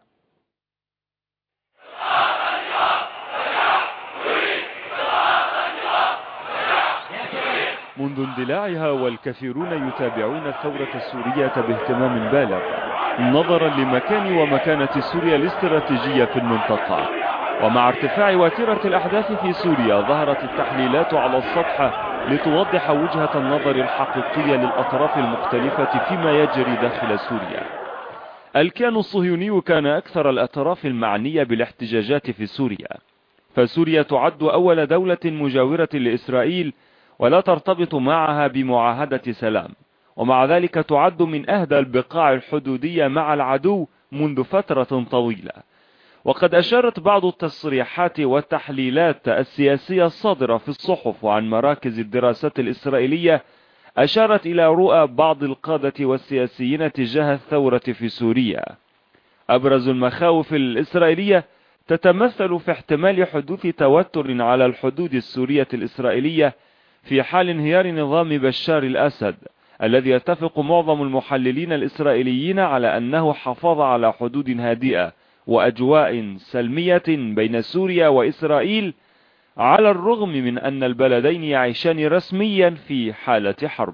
منذ اندلاعها والكثيرون يتابعون الثورة السورية باهتمام بالغ نظرا لمكان ومكانة سوريا الاستراتيجية في المنطقة. ومع ارتفاع وتيرة الأحداث في سوريا ظهرت التحليلات على السطح لتوضح وجهة النظر الحقيقية للأطراف المختلفة فيما يجري داخل سوريا. الكيان الصهيوني كان أكثر الأطراف المعنية بالاحتجاجات في سوريا، فسوريا تعد أول دولة مجاورة لإسرائيل ولا ترتبط معها بمعاهدة سلام، ومع ذلك تعد من أهدى البقاع الحدودية مع العدو منذ فترة طويلة. وقد أشارت بعض التصريحات والتحليلات السياسية الصادرة في الصحف وعن مراكز الدراسات الإسرائيلية أشارت إلى رؤى بعض القادة والسياسيين تجاه الثورة في سوريا. أبرز المخاوف الإسرائيلية تتمثل في احتمال حدوث توتر على الحدود السورية الإسرائيلية في حال انهيار نظام بشار الأسد، الذي يتفق معظم المحللين الإسرائيليين على أنه حافظ على حدود هادئة وأجواء سلمية بين سوريا وإسرائيل، على الرغم من أن البلدين يعيشان رسميا في حالة حرب.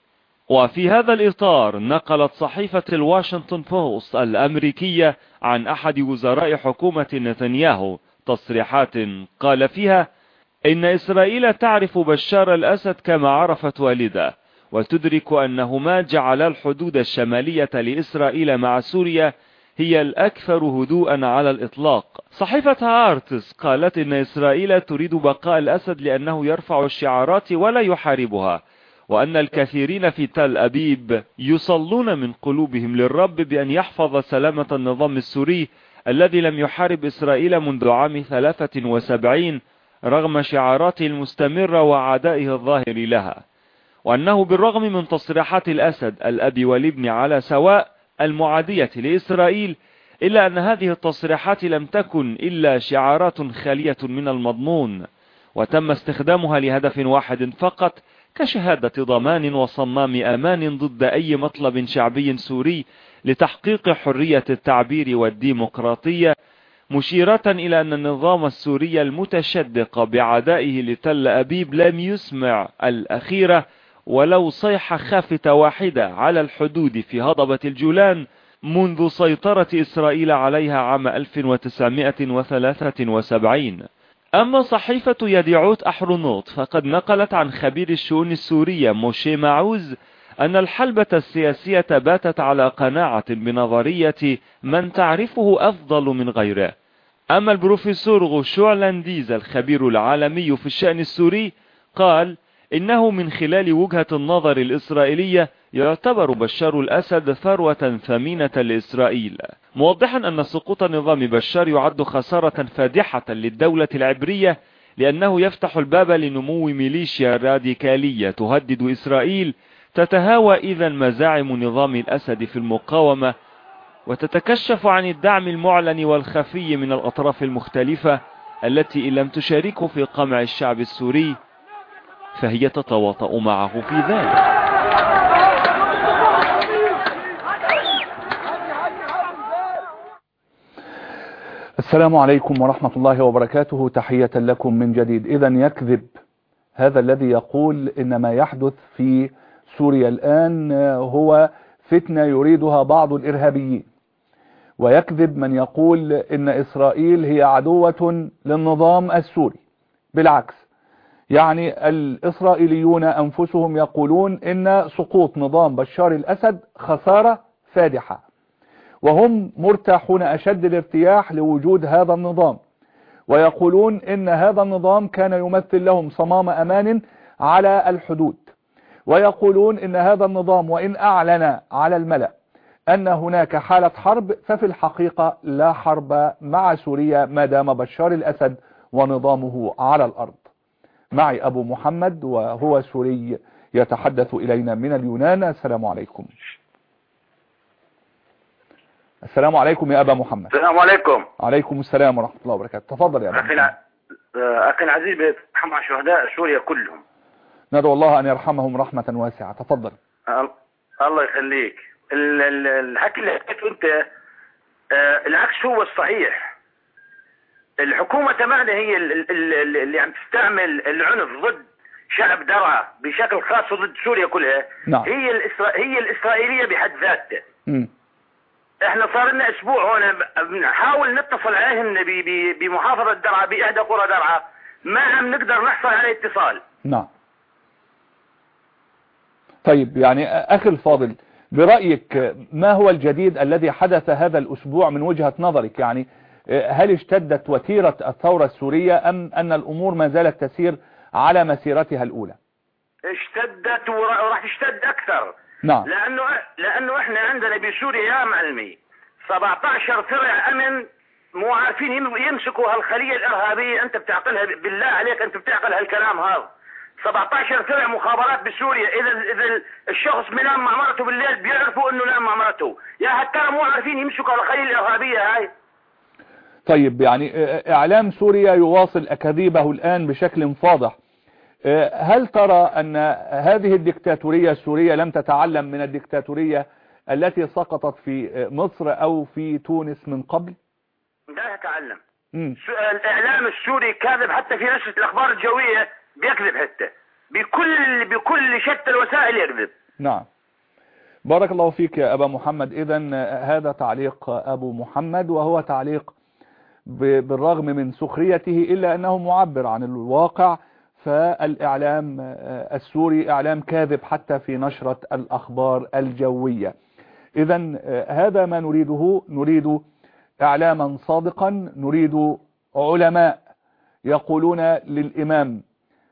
وفي هذا الإطار نقلت صحيفة الواشنطن بوست الأمريكية عن أحد وزراء حكومة نتنياهو تصريحات قال فيها إن إسرائيل تعرف بشار الأسد كما عرفت والده، وتدرك أنهما جعل الحدود الشمالية لإسرائيل مع سوريا هي الأكثر هدوءا على الإطلاق. صحيفة هارتس قالت إن إسرائيل تريد بقاء الأسد لأنه يرفع الشعارات ولا يحاربها، وأن الكثيرين في تل أبيب يصلون من قلوبهم للرب بأن يحفظ سلامة النظام السوري الذي لم يحارب إسرائيل منذ عام ثلاثة وسبعين رغم شعاراته المستمرة وعدائه الظاهر لها، وأنه بالرغم من تصريحات الأسد الأب والابن على سواء المعادية لإسرائيل، إلا أن هذه التصريحات لم تكن إلا شعارات خالية من المضمون، وتم استخدامها لهدف واحد فقط كشهادة ضمان وصمام أمان ضد أي مطلب شعبي سوري لتحقيق حرية التعبير والديمقراطية، مشيرة إلى أن النظام السوري المتشدق بعدائه لتل أبيب لم يسمع الأخيرة ولو صيحة خافتة واحدة على الحدود في هضبة الجولان منذ سيطرة إسرائيل عليها عام ألف وتسعمائة وثلاثة وسبعين. أما صحيفة يديعوت أحرونوت فقد نقلت عن خبير الشؤون السورية موشي معوز أن الحلبة السياسية باتت على قناعة بنظرية من تعرفه أفضل من غيره. أما البروفيسور غوشوع لانديز الخبير العالمي في الشأن السوري قال إنه من خلال وجهة النظر الإسرائيلية يعتبر بشار الأسد ثروة ثمينة لإسرائيل، موضحا أن سقوط نظام بشار يعد خسارة فادحة للدولة العبرية، لأنه يفتح الباب لنمو ميليشيا راديكالية تهدد إسرائيل، تتهاوى إذن مزاعم نظام الأسد في المقاومة، وتتكشف عن الدعم المعلن والخفي من الأطراف المختلفة التي إن لم تشاركه في قمع الشعب السوري فهي تتواطأ معه في ذلك. السلام عليكم ورحمة الله وبركاته، تحية لكم من جديد. إذن يكذب هذا الذي يقول إن ما يحدث في سوريا الآن هو فتنة يريدها بعض الإرهابيين، ويكذب من يقول إن إسرائيل هي عدوة للنظام السوري. بالعكس، يعني الإسرائيليون أنفسهم يقولون إن سقوط نظام بشار الأسد خسارة فادحة، وهم مرتاحون أشد الارتياح لوجود هذا النظام، ويقولون إن هذا النظام كان يمثل لهم صمام أمان على الحدود، ويقولون إن هذا النظام وإن أعلن على الملأ أن هناك حالة حرب ففي الحقيقة لا حرب مع سوريا ما دام بشار الأسد ونظامه على الأرض. معي أبو محمد وهو سوري يتحدث إلينا من اليونان. السلام عليكم. السلام عليكم يا أبا محمد. السلام عليكم. عليكم السلام ورحمة الله وبركاته. تفضل يا أبا أخي محمد. أخي العزيز، بيرحم شهداء سوريا كلهم. ندعو الله أن يرحمهم رحمة واسعة. تفضل. الله يخليك. الحكي اللي حكيته انت آه العكس هو الصحيح. الحكومة تبعنا هي اللي عم تستعمل العنف ضد شعب درعا بشكل خاص وضد سوريا كلها. نعم. هي الإسرا... هي الإسرائيلية بحد ذاتها. م. احنا صار لنا اسبوع هون بنحاول نتصل عليهم بمحافظة درعا بإحدى قرى درعا، ما عم نقدر نحصل على اتصال. نعم. طيب يعني أخي الفاضل، برأيك ما هو الجديد الذي حدث هذا الأسبوع من وجهة نظرك؟ يعني هل اشتدت وتيرة الثورة السورية أم أن الأمور ما زالت تسير على مسيرتها الأولى؟ اشتدت وراح تشتد أكثر. نعم. لأنه لأنه إحنا عندنا بسوريا يا معلمي سبعة عشر فرع أمن مو عارفين يمسكوا هالخلية الإرهابية. أنت بتعقلها بالله عليك، أنت بتعقل هالكلام هذا؟ سبعة عشر فرع مخابرات بسوريا، إذا إذا الشخص بينام مع مرته بالليل بيعرفوا إنه نام مع مرته. يا هالترى مو عارفين يمسكوا هالخلية الإرهابية هاي. طيب يعني إعلام سوريا يواصل أكاذيبه الآن بشكل فاضح. هل ترى أن هذه الدكتاتورية السورية لم تتعلم من الدكتاتورية التي سقطت في مصر أو في تونس من قبل؟ لا تتعلم. م. الإعلام السوري كاذب، حتى في نشرة الأخبار الجوية بيكذب، حتى بكل بكل شتى الوسائل يكذب. نعم. بارك الله فيك يا أبا محمد. إذن هذا تعليق أبو محمد، وهو تعليق بالرغم من سخريته إلا أنه معبر عن الواقع. فالإعلام السوري إعلام كاذب حتى في نشرة الأخبار الجوية. إذن هذا ما نريده، نريد إعلاما صادقا، نريد علماء يقولون للإمام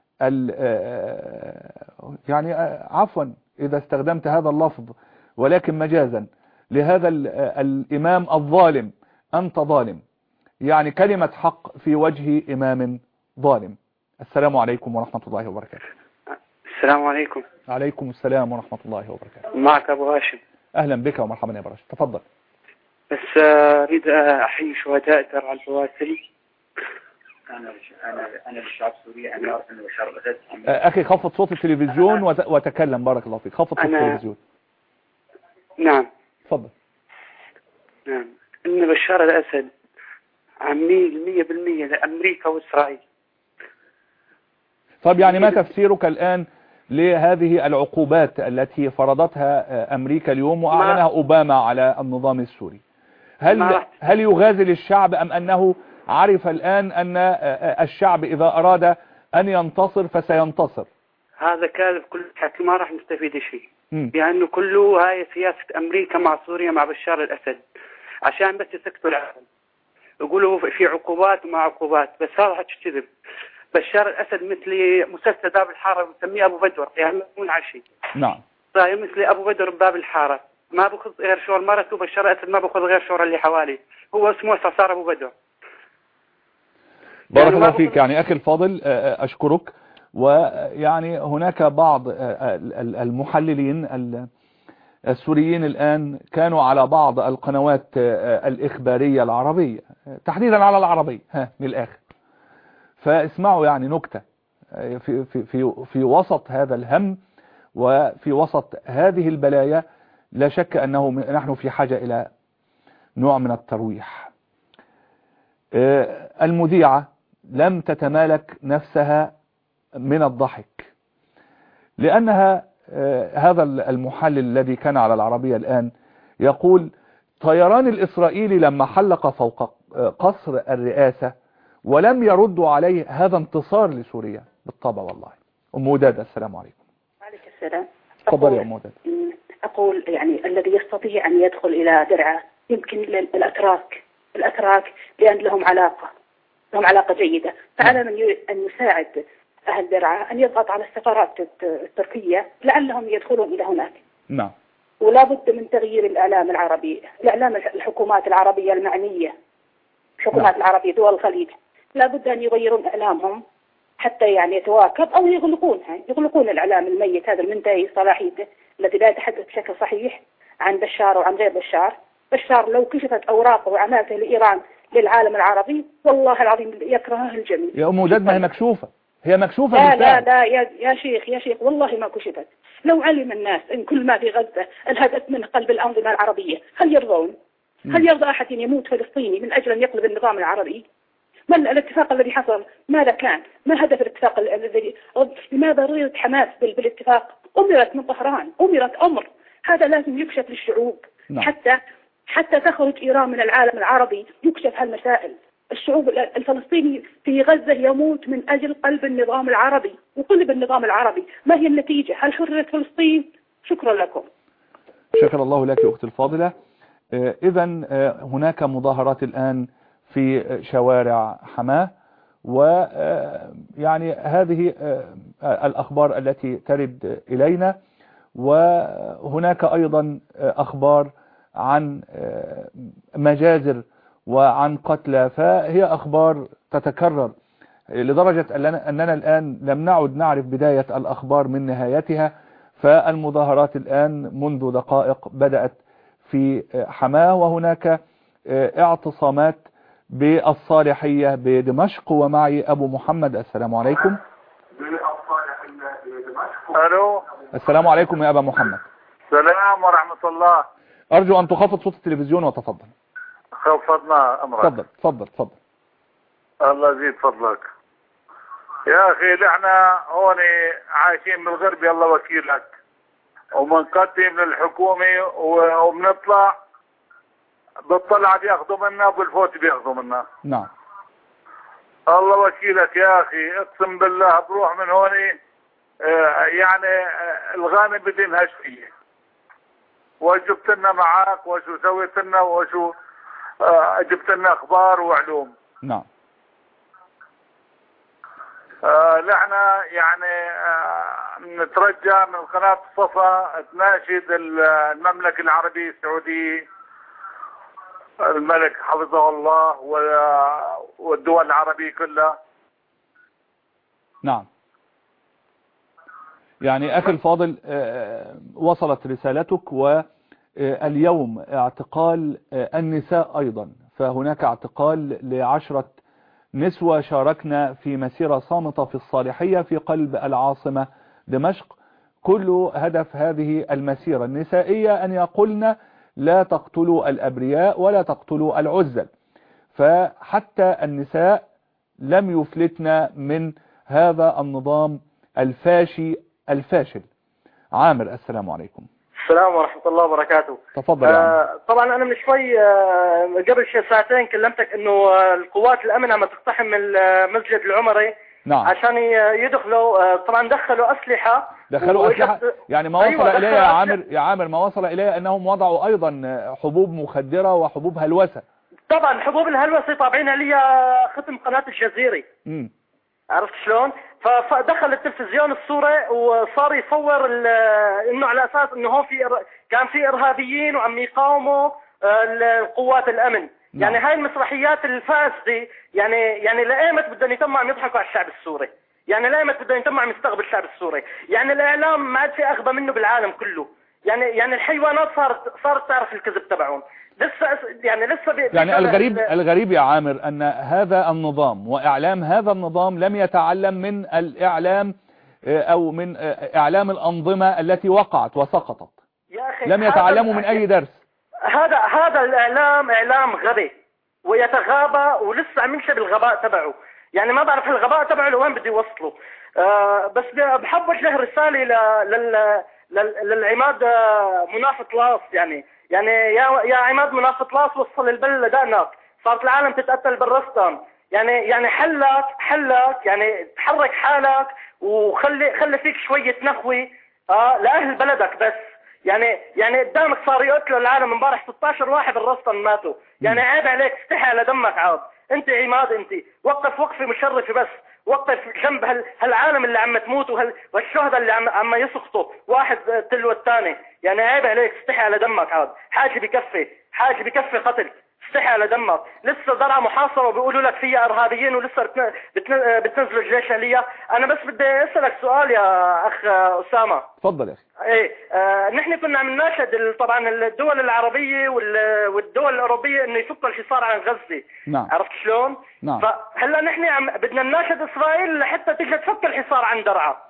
يعني عفوا إذا استخدمت هذا اللفظ ولكن مجازا، لهذا الإمام الظالم أنت ظالم، يعني كلمة حق في وجه إمام ظالم. السلام عليكم ورحمة الله وبركاته. السلام عليكم. عليكم السلام ورحمة الله وبركاته. معك أبو هاشم. أهلا بك ومرحبا يا براشد، تفضل. بس أريد أحيي شهداء درعا البواسل. أنا أنا أنا الشعب السوري، أنا أعرف أن بشار الأسد. أخي خفض صوت التلفزيون وتكلم، بارك الله فيك. خفض صوت التلفزيون. نعم. تفضل. نعم. إن بشار الأسد عميل مية بالمية لأمريكا وإسرائيل. طب يعني ما تفسيرك الآن لهذه العقوبات التي فرضتها أمريكا اليوم وأعلنها أوباما على النظام السوري؟ هل هل يغازل الشعب أم أنه عرف الآن أن الشعب إذا أراد أن ينتصر فسينتصر؟ هذا كاذب كل حكي، ما راح نستفيد شيء، لأنه يعني كله هاي سياسة أمريكا مع سوريا مع بشار الأسد عشان بس يسكتوا العالم، يقولوا في عقوبات وما عقوبات، بس هذا حكي كذب. بشار الأسد مثل مسلسل باب الحارة بسميه أبو بدر، يعني مو عشي. نعم. صاير مثل أبو بدر بباب الحارة، ما بأخذ غير شور مرته، بشار الأسد ما بأخذ غير شور اللي حوالي، هو اسمه صار أبو بدر. بارك الله فيك. يعني أخي الفاضل أشكرك. ويعني هناك بعض المحللين السوريين الآن كانوا على بعض القنوات الإخبارية العربية، تحديدا على العربية ها من الآخر، فاسمعوا يعني نكتة في, في, في, في وسط هذا الهم وفي وسط هذه البلايا. لا شك أنه نحن في حاجة إلى نوع من الترويح. المذيعة لم تتمالك نفسها من الضحك، لأنها هذا المحلل الذي كان على العربية الآن يقول طيران الإسرائيلي لما حلق فوق قصر الرئاسة ولم يردوا عليه، هذا انتصار لسوريا بالطبع والله. أم وداد السلام عليكم. وعليكم السلام. تفضل يا أم وداد. أقول يعني الذي يستطيع أن يدخل إلى درعا يمكن الأتراك الأتراك لأن لهم علاقة لهم علاقة جيدة، فعلى من أن يساعد أهل درعا أن يضغط على السفارات التركية لعلهم يدخلون إلى هناك. نعم. ولا بد من تغيير الإعلام العربي، الإعلام الحكومات العربية المعنية، الحكومات نعم. العربية دول الخليج لا بد أن يغيرون إعلامهم حتى يعني يتواكب أو يغلقونها، يغلقون الإعلام الميت هذا المنتهي صلاحيته الذي لا يتحدث بشكل صحيح عن بشار وعن غير بشار. بشار لو كشفت أوراقه وعمالته لإيران للعالم العربي والله العظيم يكرهه الجميع. يا أم وداد ما هي مكشوفة، هي مكشوفة لا بالفعل. لا لا يا, يا شيخ يا شيخ والله ما كشفت. لو علم الناس ان كل ما في غزة الهدف من قلب الأنظمة العربية هل يرضون؟ هل يرضى أحد يموت فلسطيني من أجل أن يقلب النظام العربي؟ ما الاتفاق الذي حصل؟ ماذا كان؟ ما هدف الاتفاق الذي لماذا رضيت حماس بالاتفاق؟ أمرت من طهران، أمرت أمر، هذا لازم يكشف للشعوب. نعم. حتى حتى تخرج إيران من العالم العربي يكشف هالمسائل. الشعوب الفلسطيني في غزة يموت من أجل قلب النظام العربي وقلب النظام العربي. ما هي النتيجة؟ هل حررت فلسطين؟ شكرا لكم. شكر الله لك أختي الفاضلة. إذا هناك مظاهرات الآن في شوارع حماة، ويعني هذه الأخبار التي ترد إلينا، وهناك أيضا أخبار عن مجازر وعن قتلى، فهي أخبار تتكرر لدرجة أننا الآن لم نعد نعرف بداية الأخبار من نهايتها. فالمظاهرات الآن منذ دقائق بدأت في حماة، وهناك اعتصامات بالصالحية بدمشق، ومعي أبو محمد. السلام عليكم. الو السلام عليكم يا أبا محمد. السلام ورحمة الله. أرجو أن تخفض صوت التلفزيون وتفضل. خفضنا أمرك. تفضل تفضل تفضل. الله يزيد فضلك يا أخي. احنا هون عايشين بالغرب، يلا وكيلك، ومنقدم للحكومة وبنطلع بالطلعة بياخذوا منا وبالفوت بياخذوا منا. نعم. الله وكيلك يا أخي، اقسم بالله بروح من هون اه يعني اه الغانم بدي ينهش فيه. وجبت لنا معاك وشو سويت لنا وشو اه جبت لنا اخبار وعلوم. نعم. آه نحن يعني آه نترجى من قناة الصفا تناشد المملكة العربية السعودية، الملك حفظه الله والدول العربية كلها. نعم. يعني أخي الفاضل، وصلت رسالتك، واليوم اعتقال النساء أيضا، فهناك اعتقال لعشرة نسوة شاركنا في مسيرة صامتة في الصالحية في قلب العاصمة دمشق. كل هدف هذه المسيرة النسائية أن يقولن لا تقتلوا الأبرياء ولا تقتلوا العزل، فحتى النساء لم يفلتن من هذا النظام الفاشي الفاشل. عامر، السلام عليكم. السلام ورحمة الله وبركاته. تفضل. آه طبعا أنا من شوي آه قبل شي ساعتين كلمتك إنه آه القوات الأمن عم تقتحم المسجد العمري. نعم. عشان يدخلوا. آه طبعا دخلوا أسلحة دخلوا أسلحة يعني ما وصل أيوة إليه يا عامر يا عامر ما وصل إليه أنهم وضعوا أيضا حبوب مخدرة وحبوب هلوسة. طبعا حبوب الهلوسة طابعينها لي ختم قناة الجزيرة. امم عرفت شلون؟ فدخل التلفزيون الصورة وصار يصور انه على اساس انه هون في كان في ارهابيين وعم يقاوموا القوات الامن. نعم. يعني هاي المسرحيات الفاسدة يعني يعني لايمت بدهم يتموا عم يضحكوا على الشعب السوري، يعني لايمت بدهم يتموا عم يستقبل الشعب السوري، يعني الاعلام ما عاد في اغبى منه بالعالم كله، يعني يعني الحيوانات صارت صارت تعرف الكذب تبعهم. لسه يعني لسه بي يعني الغريب الغريب يا عامر أن هذا النظام وإعلام هذا النظام لم يتعلم من الإعلام أو من إعلام الأنظمة التي وقعت وسقطت. يا أخي لم يتعلموا من أي درس. هذا هذا الإعلام إعلام غبي ويتغابى ولسه عم يمشي بالغباء تبعه، يعني ما بعرف الغباء تبعه لوين بده يوصله. آه بس بحب وجه رسالة لل للعماد مناف طلاس، يعني يعني يا يا عماد مناف طلاس، وصل البلد لدقنك، صارت العالم تتقتل بالرستم، يعني يعني حلك حلك يعني تحرك حالك وخلي خلي فيك شوية نخوة اه لأهل بلدك بس. يعني يعني قدامك صار يقتلوا العالم امبارح ستة عشر واحد الرستم ماتوا، يعني عيب عليك، استحي على دمك عاد. انت عماد انت وقف وقفة مشرفة بس، وقف جنب هال هالعالم اللي عم تموت وهال والشهداء اللي عم عم يسقطوا واحد تلو الثاني، يعني عيب عليك، استحي على دمك عاد. حاجة بكفي حاجة بكفي قتل، استحي على دمك. لسه درعا محاصرة وبيقولوا لك فيها ارهابيين ولسه بتن... بتن... بتنزلوا الجيش آلية. انا بس بدي اسالك سؤال يا اخ اسامة. تفضل يا اخي. ايه آه نحن كنا عم نناشد طبعا الدول العربية وال... والدول الاوروبية انه يفكوا الحصار عن غزة. نعم. عرفت شلون؟ نعم. فهلا نحن عم بدنا نناشد اسرائيل لحتى تيجي تفك الحصار عن درعا.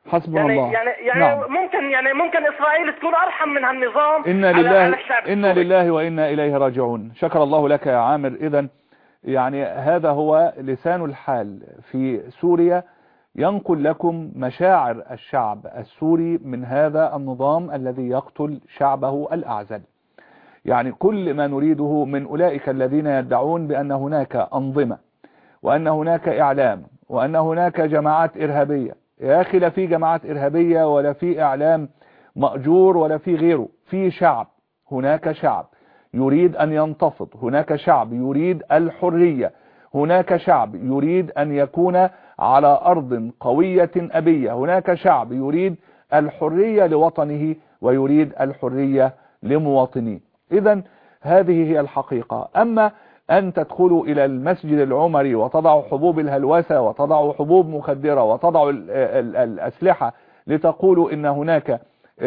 حسبنا يعني الله. يعني يعني نعم. ممكن يعني ممكن اسرائيل تكون ارحم من هالنظام إنا على, لله على الشعب إنا السوري. لله وإنا إليه راجعون. شكر الله لك يا عامر. إذن يعني هذا هو لسان الحال في سوريا، ينقل لكم مشاعر الشعب السوري من هذا النظام الذي يقتل شعبه الأعزل. يعني كل ما نريده من أولئك الذين يدعون بأن هناك أنظمة وأن هناك إعلام وأن هناك جماعات إرهابية. يا أخي لا في جماعات إرهابية ولا في إعلام مأجور ولا في غيره، في شعب. هناك شعب يريد أن ينتفض، هناك شعب يريد الحرية، هناك شعب يريد أن يكون على أرض قوية أبية، هناك شعب يريد الحرية لوطنه ويريد الحرية لمواطنيه. إذن هذه هي الحقيقة. أما أن تدخلوا إلى المسجد العمري وتضعوا حبوب الهلوسة وتضعوا حبوب مخدرة وتضعوا الأسلحة لتقولوا إن هناك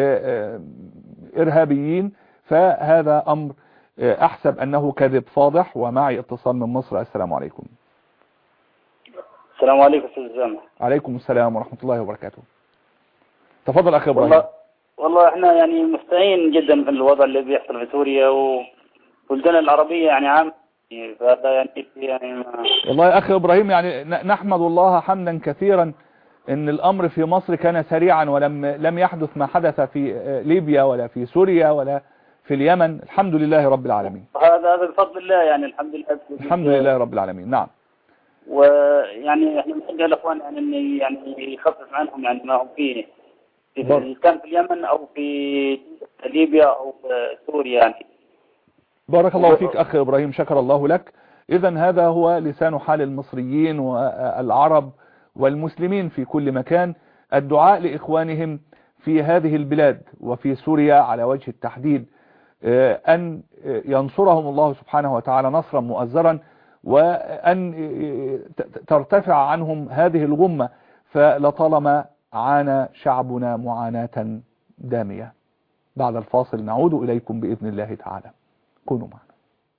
إرهابيين، فهذا أمر أحسب أنه كذب فاضح. ومعي اتصال من مصر. السلام عليكم. السلام عليكم أستاذ جامع. عليكم السلام ورحمة الله وبركاته. تفضل أخي إبراهيم. والله, والله إحنا يعني مستعين جدا من الوضع اللي بيحصل في سوريا والبلدان العربية يعني عام، فهذا يعني يعني ما... والله يا أخي إبراهيم يعني نحمد الله حمدا كثيرا إن الأمر في مصر كان سريعا ولم لم يحدث ما حدث في ليبيا ولا في سوريا ولا في اليمن. الحمد لله رب العالمين. هذا هذا بفضل الله يعني الحمد لله. الحمد لله رب العالمين. نعم. ويعني احنا بنشجع الاخوان يعني ان يعني يخفف عنهم يعني ما هم فيه في كان في اليمن او في ليبيا او في سوريا يعني. بارك الله فيك أخي إبراهيم، شكر الله لك. إذا هذا هو لسان حال المصريين والعرب والمسلمين في كل مكان، الدعاء لإخوانهم في هذه البلاد وفي سوريا على وجه التحديد أن ينصرهم الله سبحانه وتعالى نصرا مؤزرا، وأن ترتفع عنهم هذه الغمة، فلطالما عانى شعبنا معاناة دامية. بعد الفاصل نعود إليكم بإذن الله تعالى، كونوا معنا.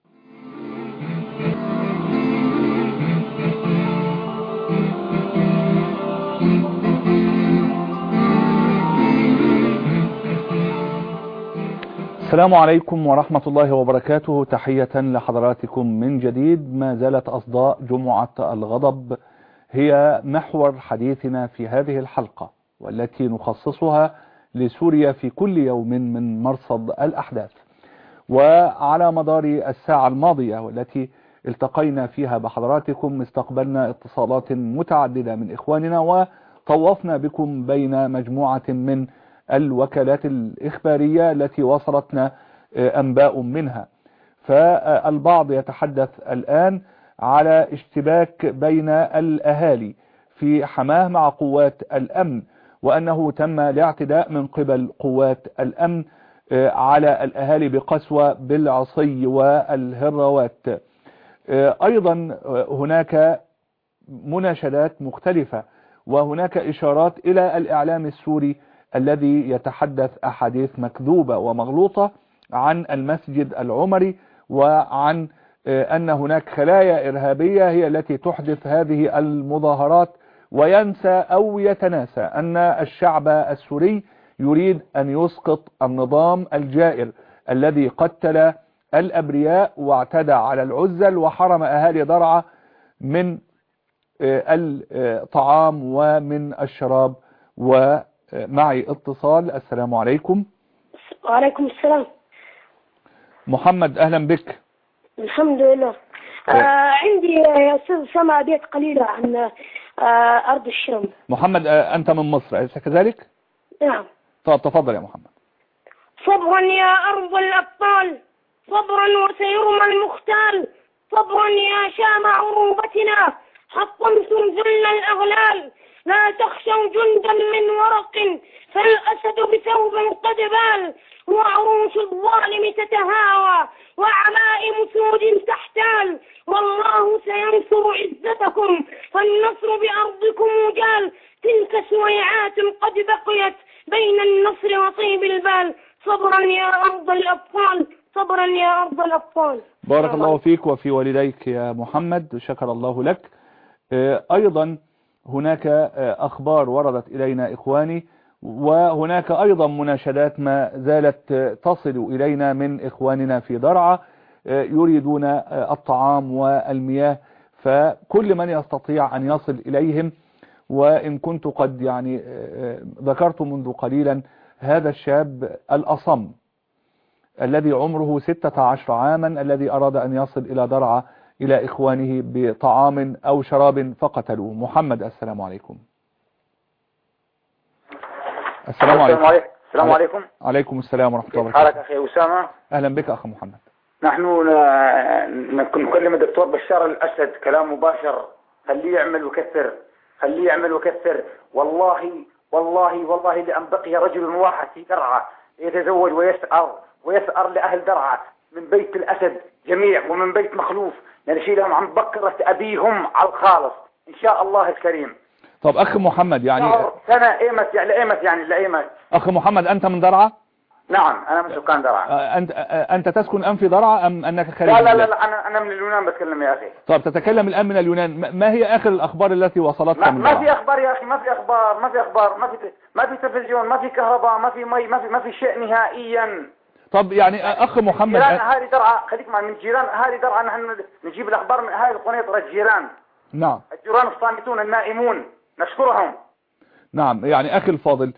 السلام عليكم ورحمة الله وبركاته. تحية لحضراتكم من جديد. ما زالت أصداء جمعة الغضب هي محور حديثنا في هذه الحلقة، والتي نخصصها لسوريا في كل يوم من مرصد الأحداث. وعلى مدار الساعة الماضية والتي التقينا فيها بحضراتكم استقبلنا اتصالات متعددة من إخواننا، وطوفنا بكم بين مجموعة من الوكالات الإخبارية التي وصلتنا أنباء منها. فالبعض يتحدث الآن على اشتباك بين الأهالي في حماه مع قوات الأمن، وأنه تم الاعتداء من قبل قوات الأمن على الأهالي بقسوة بالعصي والهروات. أيضا هناك مناشدات مختلفة وهناك إشارات إلى الإعلام السوري الذي يتحدث أحاديث مكذوبة ومغلوطة عن المسجد العمري، وعن أن هناك خلايا إرهابية هي التي تحدث هذه المظاهرات، وينسى أو يتناسى أن الشعب السوري يريد أن يسقط النظام الجائر الذي قتل الأبرياء واعتدى على العزل وحرم أهالي درعا من الطعام ومن الشراب. ومعي اتصال. السلام عليكم. وعليكم السلام. محمد أهلا بك. الحمد لله. آه عندي يا أستاذ سمع أبيات قليلة عن آه أرض الشام. محمد آه أنت من مصر أليس كذلك؟ نعم. طب تفضل يا محمد. صبرا يا أرض الأبطال، صبرا وسيرمى المختال، صبرا يا شام عروبتنا، حطمتم ذل الأغلال، لا تخشوا جندا من ورق، فالأسد بثوب قد بال، وعروش الظالم تتهاوى، وعمائم سود تحتال، والله سينصر عزتكم، فالنصر بأرضكم وجال، تلك سويعات قد بقيت بين النصر وطيب البال، صبرا يا أرض الأبطال، صبرا يا أرض الأبطال. بارك الله فيك وفي والديك يا محمد، شكر الله لك. أيضا هناك أخبار وردت إلينا إخواني، وهناك أيضا مناشدات ما زالت تصل إلينا من إخواننا في درعا يريدون الطعام والمياه، فكل من يستطيع أن يصل إليهم. وإن كنت قد يعني ذكرت منذ قليلا هذا الشاب الأصم الذي عمره ستة عشر عاما الذي أراد أن يصل إلى درعا إلى إخوانه بطعام أو شراب فقتلوه. محمد، السلام عليكم. السلام عليكم. السلام عليكم. عليكم السلام ورحمة الله وبركاته. حالك أخي أسامة؟ أهلا بك أخي محمد. نحن نكلم الدكتور بشار الأسد كلام مباشر، خليه يعمل وكثر، خليه يعمل وكثر. والله والله والله لأن بقي رجل واحد في درعا يتزوج ويسأر ويسأر لأهل درعا من بيت الأسد جميع ومن بيت مخلوف، نشيل لهم عن بكرة أبيهم على الخالص إن شاء الله الكريم. طب أخي محمد يعني سنة إيمت يعني إيمت يعني لإيمت. أخي محمد، أنت من درعا؟ نعم أنا من سكان درعا. أنت أنت تسكن أم في درعا أم أنك خارج؟ لا لا لا, لا أنا أنا من اليونان بتكلم يا أخي. طب تتكلم الآن من اليونان، ما هي آخر الأخبار التي وصلتك ما, من ما درعا؟ في أخبار يا أخي، ما في أخبار ما في أخبار ما في ما في تلفزيون، ما في كهرباء، ما في مي، ما في ما في شيء نهائيا. طب يعني أخ محمد، جيران أهالي درعا، خليك مع من جيران أهالي درعا، نحن نجيب الأخبار من أهالي القنيطرة الجيران. نعم. الجيران الصامتون النائمون نشكرهم. نعم. يعني أخي الفاضل،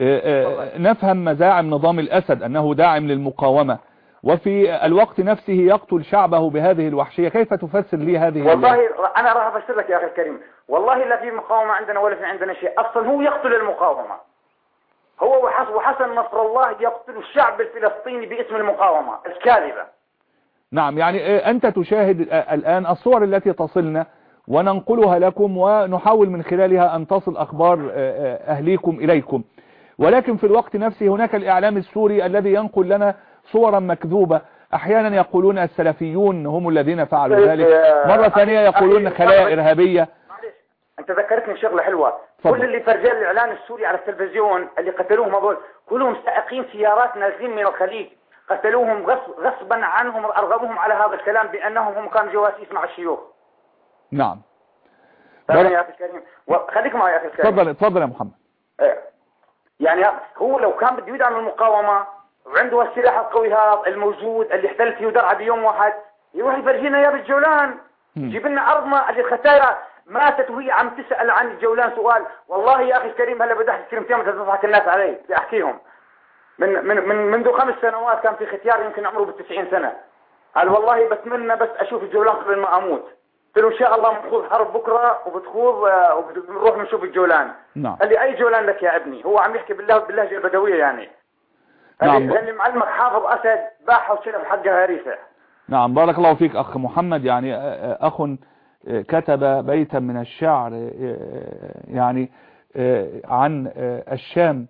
نفهم مزاعم نظام الأسد أنه داعم للمقاومة، وفي الوقت نفسه يقتل شعبه بهذه الوحشية، كيف تفسر لي هذه؟ والله أنا راح أفسر لك يا أخي الكريم، والله لا في مقاومة عندنا ولا في عندنا شيء، أصلا هو يقتل المقاومة، هو وحسن نصر الله يقتل الشعب الفلسطيني باسم المقاومة الكاذبة. نعم. يعني أنت تشاهد الآن الصور التي تصلنا وننقلها لكم ونحاول من خلالها أن تصل أخبار أهليكم إليكم، ولكن في الوقت نفسه هناك الإعلام السوري الذي ينقل لنا صورا مكذوبة. أحيانا يقولون السلفيون هم الذين فعلوا ذلك، مرة ثانية يقولون خلايا إرهابية. أنت ذكرتني شغلة حلوة. فضل. كل اللي في رجال الإعلان السوري على التلفزيون اللي قتلوهم هذول كلهم سائقين سيارات نازلين من الخليج، قتلوهم غصبا عنهم، أرغبوهم على هذا الكلام بأنهم هم كانوا جواسيس مع الشيوخ. نعم. يا أخي الكريم خليك معي يا أخي الكريم. تفضل تفضل يا محمد. يعني هو لو كان بده يدعم المقاومة وعنده السلاح القوي هذا الموجود اللي احتل فيه درعا بيوم واحد، يروح يفرجينا يا بالجولان، يجيب لنا عرض ما اللي الختايرة ماتت وهي عم تسأل عن الجولان سؤال. والله يا أخي الكريم هلا بدي أحكي كلمتين تضحك الناس علي، بدي أحكيهم. من من من منذ خمس سنوات كان في ختيار يمكن عمره بالتسعين سنة، قال والله بتمنى بس أشوف الجولان قبل ما أموت. قلت له إن شاء الله بنخوض حرب بكرة وبتخوض وبنروح نشوف الجولان. نعم. قال لي أي جولان لك يا ابني؟ هو عم يحكي بالله باللهجة البدوية يعني. نعم. قال لي معلمك حافظ أسد باحة وشرب حقها هريسة. نعم. بارك الله فيك أخ محمد. يعني أخ كتب بيتا من الشعر يعني عن الشام،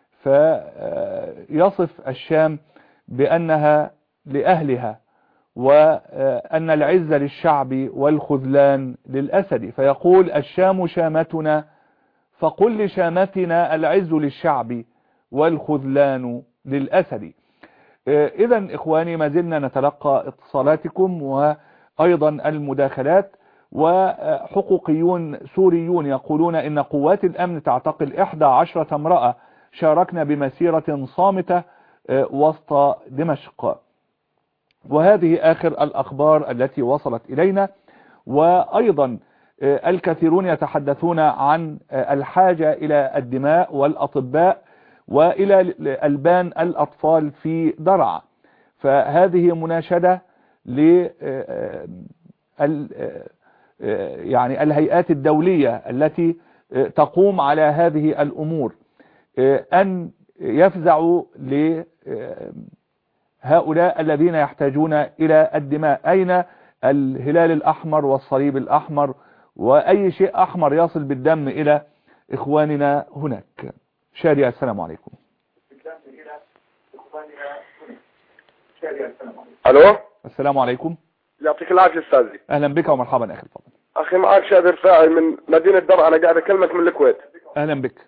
فيصف الشام بأنها لأهلها، وأن العز للشعب والخذلان للأسد، فيقول الشام شامتنا فقل لشامتنا العز للشعب والخذلان للأسد. إذن إخواني ما زلنا نتلقى اتصالاتكم وأيضا المداخلات، وحقوقيون سوريون يقولون إن قوات الأمن تعتقل إحدى عشرة امرأة شاركنا بمسيرة صامتة وسط دمشق. وهذه آخر الأخبار التي وصلت إلينا. وأيضا الكثيرون يتحدثون عن الحاجة إلى الدماء والأطباء وإلى ألبان الأطفال في درعا، فهذه مناشدة ل يعني الهيئات الدولية التي تقوم على هذه الأمور أن يفزعوا لهؤلاء الذين يحتاجون إلى الدماء. أين الهلال الأحمر والصليب الأحمر وأي شيء أحمر يصل بالدم إلى إخواننا هناك؟ شادي، السلام عليكم. ألو، السلام عليكم. يعطيك العافية أستاذي. أهلا بك ومرحبا أخي الفضل. أخي معك شادي رفاعي من مدينة درعا، أنا قاعد أكلمك من الكويت. أهلا بك.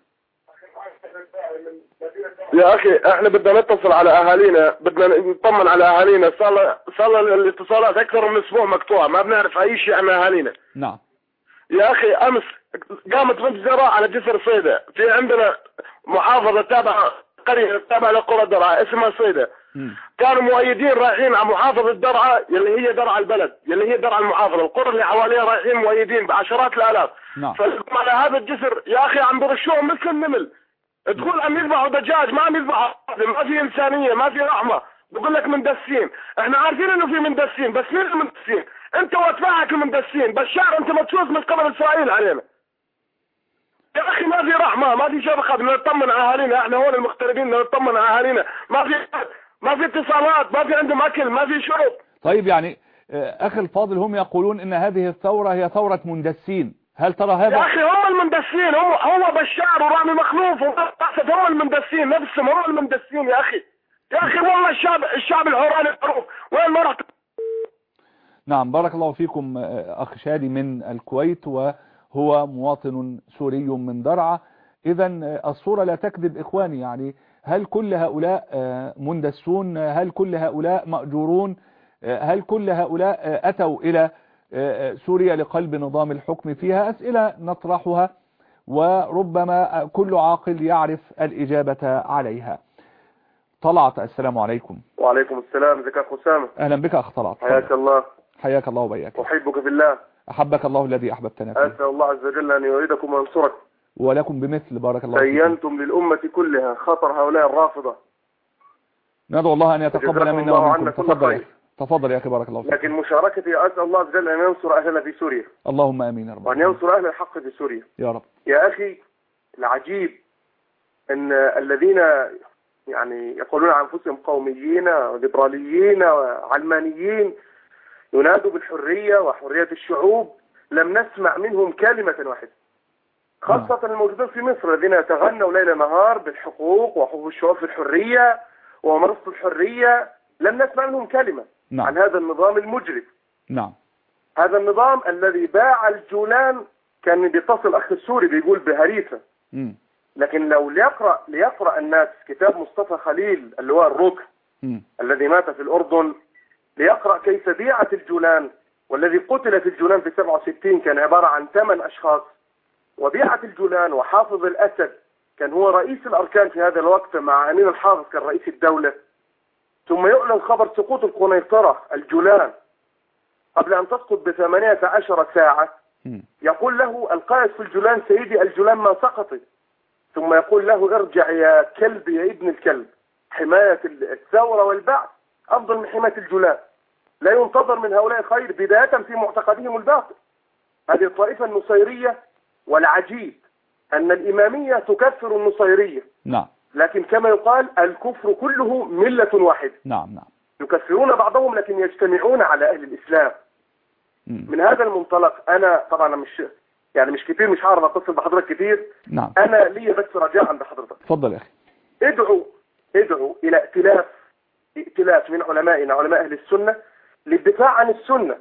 يا أخي احنا بدنا نتصل على أهالينا، بدنا نطمن على أهالينا، صار صار الاتصالات أكثر من أسبوع مقطوعة، ما بنعرف أي شيء عن أهالينا. نعم. يا أخي أمس قامت مجزرة على جسر صيدا. في عندنا محافظة تابعة قرية تابعة لقرى درعا اسمها صيدا. كانوا مؤيدين رايحين على محافظة درعا اللي هي درعا البلد اللي هي درعا المحافظة، القرى اللي حواليها رايحين مؤيدين بعشرات الالاف. نعم. فلقوا على هذا الجسر يا اخي عم برشوهم مثل النمل. تقول عم يذبحوا دجاج، ما عم يذبحوا، ما في انسانية، ما في رحمة. بقول لك مندسين. احنا عارفين انه في مندسين، بس مين المندسين؟ انت واتباعك المندسين. بشار انت مدسوس من قبل اسرائيل علينا. يا اخي ما في رحمة، ما في شفقة، بدنا نطمن على اهالينا، احنا هون المغتربين بدنا نطمن على اهالينا، ما في ما في اتصالات، ما في عندهم اكل، ما في شرب. طيب يعني اخي الفاضل هم يقولون ان هذه الثورة هي ثورة مندسين، هل ترى هذا؟ يا اخي هم المندسين، هو هو بشار ورامي مخلوف وقصد هم المندسين نفسهم، هم المندسين يا اخي. يا اخي والله الشعب الشعب الحوراني معروف وين ما رحت. نعم بارك الله فيكم اخ شادي من الكويت وهو مواطن سوري من درعا. اذا الصورة لا تكذب اخواني، يعني هل كل هؤلاء مندسون؟ هل كل هؤلاء مأجورون؟ هل كل هؤلاء اتوا الى سوريا لقلب نظام الحكم فيها؟ اسئلة نطرحها وربما كل عاقل يعرف الإجابة عليها. طلعت السلام عليكم. وعليكم السلام، ازيك يا اخ اسامه؟ اهلا بك اخ طلعت. حياك الله. حياك الله وبياك. احبك في الله. احبك الله الذي احببتنا فيه. اسال الله عز وجل ان يعيدكم وينصرك. ولكم بمثل بارك الله فيكم. بينتم للامه كلها خطر هؤلاء الرافضه. ندعو الله ان يتقبل منا ومنكم. تفضل يا تفضل يا اخي بارك الله فيك. لكن مشاركتي اسال الله عز وجل ان ينصر اهلنا في سوريا. اللهم امين يا رب. وان ينصر اهل الحق في سوريا يا رب. يا اخي العجيب ان الذين يعني يقولون عن انفسهم قوميين وليبراليين وعلمانيين ينادوا بالحريه وحريه الشعوب، لم نسمع منهم كلمه واحده. خاصه الموجودين في مصر الذين يتغنوا ليل نهار بالحقوق وحقوق الشعوب في الحريه وممارسه الحريه، لم نسمع منهم كلمه. نعم. عن هذا النظام المجرم. نعم. هذا النظام الذي باع الجولان، كان بيتصل اخ السوري بيقول بهريسه. م. لكن لو ليقرأ ليقرأ الناس كتاب مصطفى خليل اللي هو الركن الذي مات في الأردن، ليقرأ كيف بيعت الجولان، والذي قتل في الجولان في سبعة وستين كان عبارة عن ثمان أشخاص، وبيعت الجولان وحافظ الأسد كان هو رئيس الأركان في هذا الوقت مع أمين الحافظ كان رئيس الدولة. ثم يعلن خبر سقوط القنيطرة الجولان قبل أن تسقط بثمانية عشر ساعة. يقول له القائد في الجولان سيدي الجولان ما سقطت، ثم يقول له ارجع يا كلب يا ابن الكلب، حماية الثورة والبعث أفضل من حماية الجولان. لا ينتظر من هؤلاء خير بداية في معتقدهم الباطل. هذه الطائفة النصيرية، والعجيب أن الإمامية تكفر النصيرية. نعم. لكن كما يقال الكفر كله ملة واحدة. نعم نعم. يكفرون بعضهم لكن يجتمعون على أهل الإسلام. م. من هذا المنطلق أنا طبعا مش يعني مش كتير مش عارف اتصل بحضرتك كتير. نعم. انا لي بس رجاء عند حضرتك. اتفضل يا اخي. ادعوا ادعوا الى ائتلاف ائتلاف من علمائنا علماء اهل السنة للدفاع عن السنة،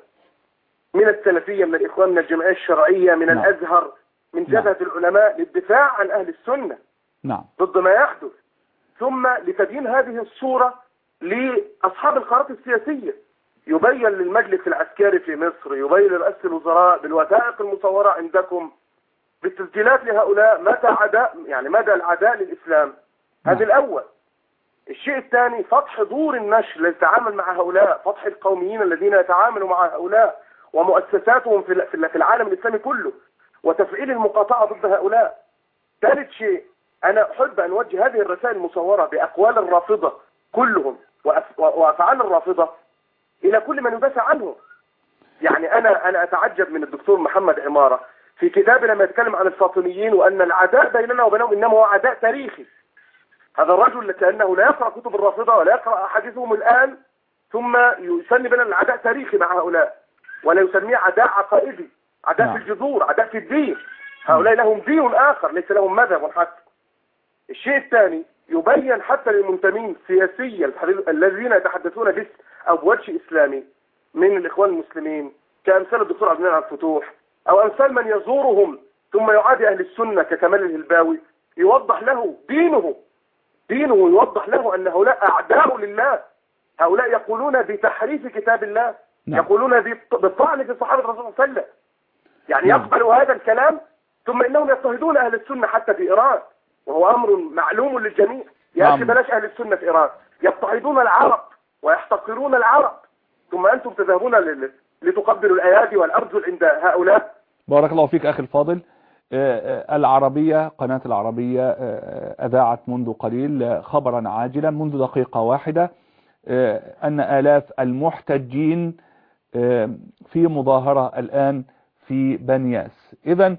من السلفية، من الاخوان، من الجمعية الشرعية، من نعم. الازهر، من جبهة نعم. العلماء، للدفاع عن اهل السنة نعم ضد ما يحدث، ثم لتبيين هذه الصورة لاصحاب القرارات السياسية. يبين للمجلس العسكري في مصر، يبين لرئاسة الوزراء بالوثائق المصورة عندكم بالتسجيلات لهؤلاء مدى عداء يعني مدى العداء للإسلام. هذا الأول. الشيء الثاني فتح دور النشر للتعامل مع هؤلاء، فتح القوميين الذين يتعاملوا مع هؤلاء ومؤسساتهم في العالم الإسلامي كله، وتفعيل المقاطعة ضد هؤلاء. ثالث شيء أنا أحب أن أوجه هذه الرسائل المصورة بأقوال الرافضة كلهم وأفعال الرافضة إلى كل من يدافع عنه. يعني أنا أنا أتعجب من الدكتور محمد عمارة في كتابه لما يتكلم عن الفاطميين وأن العداء بيننا وبينهم إنما هو عداء تاريخي. هذا الرجل كأنه لا يقرأ كتب الرافضة ولا يقرأ أحاديثهم الآن، ثم يسمي بين العداء تاريخي مع هؤلاء، ولا يسميه عداء عقائدي، عداء نعم. في الجذور، عداء في الدين. هؤلاء لهم دين آخر ليس لهم مذهب حتى. الشيء الثاني يبين حتى للمنتمين سياسيا الذين يتحدثون باسم أو بوجه إسلامي من الإخوان المسلمين كأمثال الدكتور عبد المنعم الفتوح أو أمثال من يزورهم ثم يعادي أهل السنة ككمال الهلباوي، يوضح له دينه دينه يوضح له أن هؤلاء أعداء لله. هؤلاء يقولون بتحريف كتاب الله. نعم. يقولون بالطعن في صحابة الرسول صلى الله عليه وسلم. يعني نعم. يقبل هذا الكلام ثم إنهم يضطهدون أهل السنة حتى في إيران، وهو أمر معلوم للجميع. يا أخي بلاش أهل السنة في إيران، يضطهدون العرب ويحتقرون العرب، ثم أنتم تذهبون لتقبلوا الأيادي والأرجل عند هؤلاء. بارك الله فيك أخي الفاضل. العربية، قناة العربية أذاعت منذ قليل خبرا عاجلا منذ دقيقة واحدة أن آلاف المحتجين في مظاهرة الآن في بنياس. إذن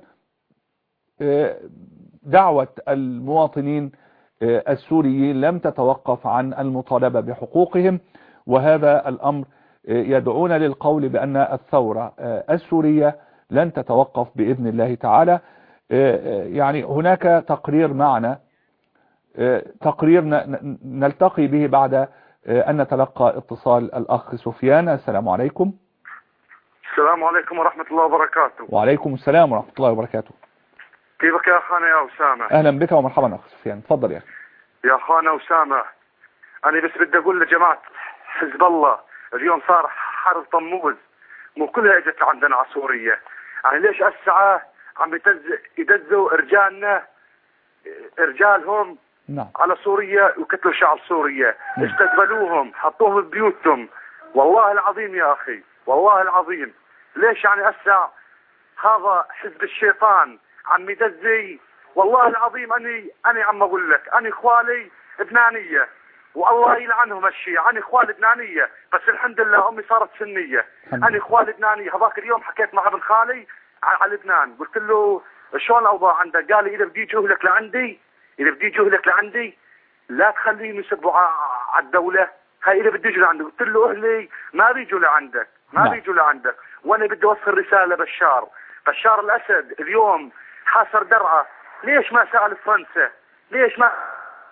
دعوة المواطنين السوريين لم تتوقف عن المطالبة بحقوقهم، وهذا الأمر يدعونا للقول بأن الثورة السورية لن تتوقف بإذن الله تعالى. يعني هناك تقرير معنا، تقرير نلتقي به بعد أن نتلقى اتصال الأخ سفيان. السلام عليكم. السلام عليكم ورحمة الله وبركاته. وعليكم السلام ورحمة الله وبركاته. كيفك يا أخانا يا أسامة؟ أهلا بك ومرحبا أخ سفيان، تفضل يا أخي. يا أخانا أسامة، أنا بس بدي أقول لجماعة حزب الله اليوم صار حرب طموز، مو كلها اجت عندنا على سوريا. يعني ليش الساعة عم يدزوا رجالنا رجالهم نعم. على سوريا وقتلوا شعب سوريا، استقبلوهم حطوهم ببيوتهم. والله العظيم يا أخي، والله العظيم ليش يعني هسه هذا حزب الشيطان عم يدزي. والله العظيم أني أنا عم أقول لك أنا إخوالي لبنانية والله يلعنهم الشيعة، أنا إخوال لبنانية بس الحمد لله أمي صارت سنية. أنا إخوال لبنانية. هذاك اليوم حكيت مع ابن خالي على لبنان، قلت له شلون الأوضاع عندك؟ قال لي إذا بدي يجوه لك لعندي إذا بدي يجوه لك لعندي لا تخليهم يسبوا على الدولة. هاي إذا بدي يجوا لعندك. قلت له أهلي ما بيجوا لعندك، ما بيجوا لعندك، وأنا بدي أوصل رسالة بشار بشار الأسد اليوم حاصر درعا. ليش ما سأل فرنسا؟ ليش ما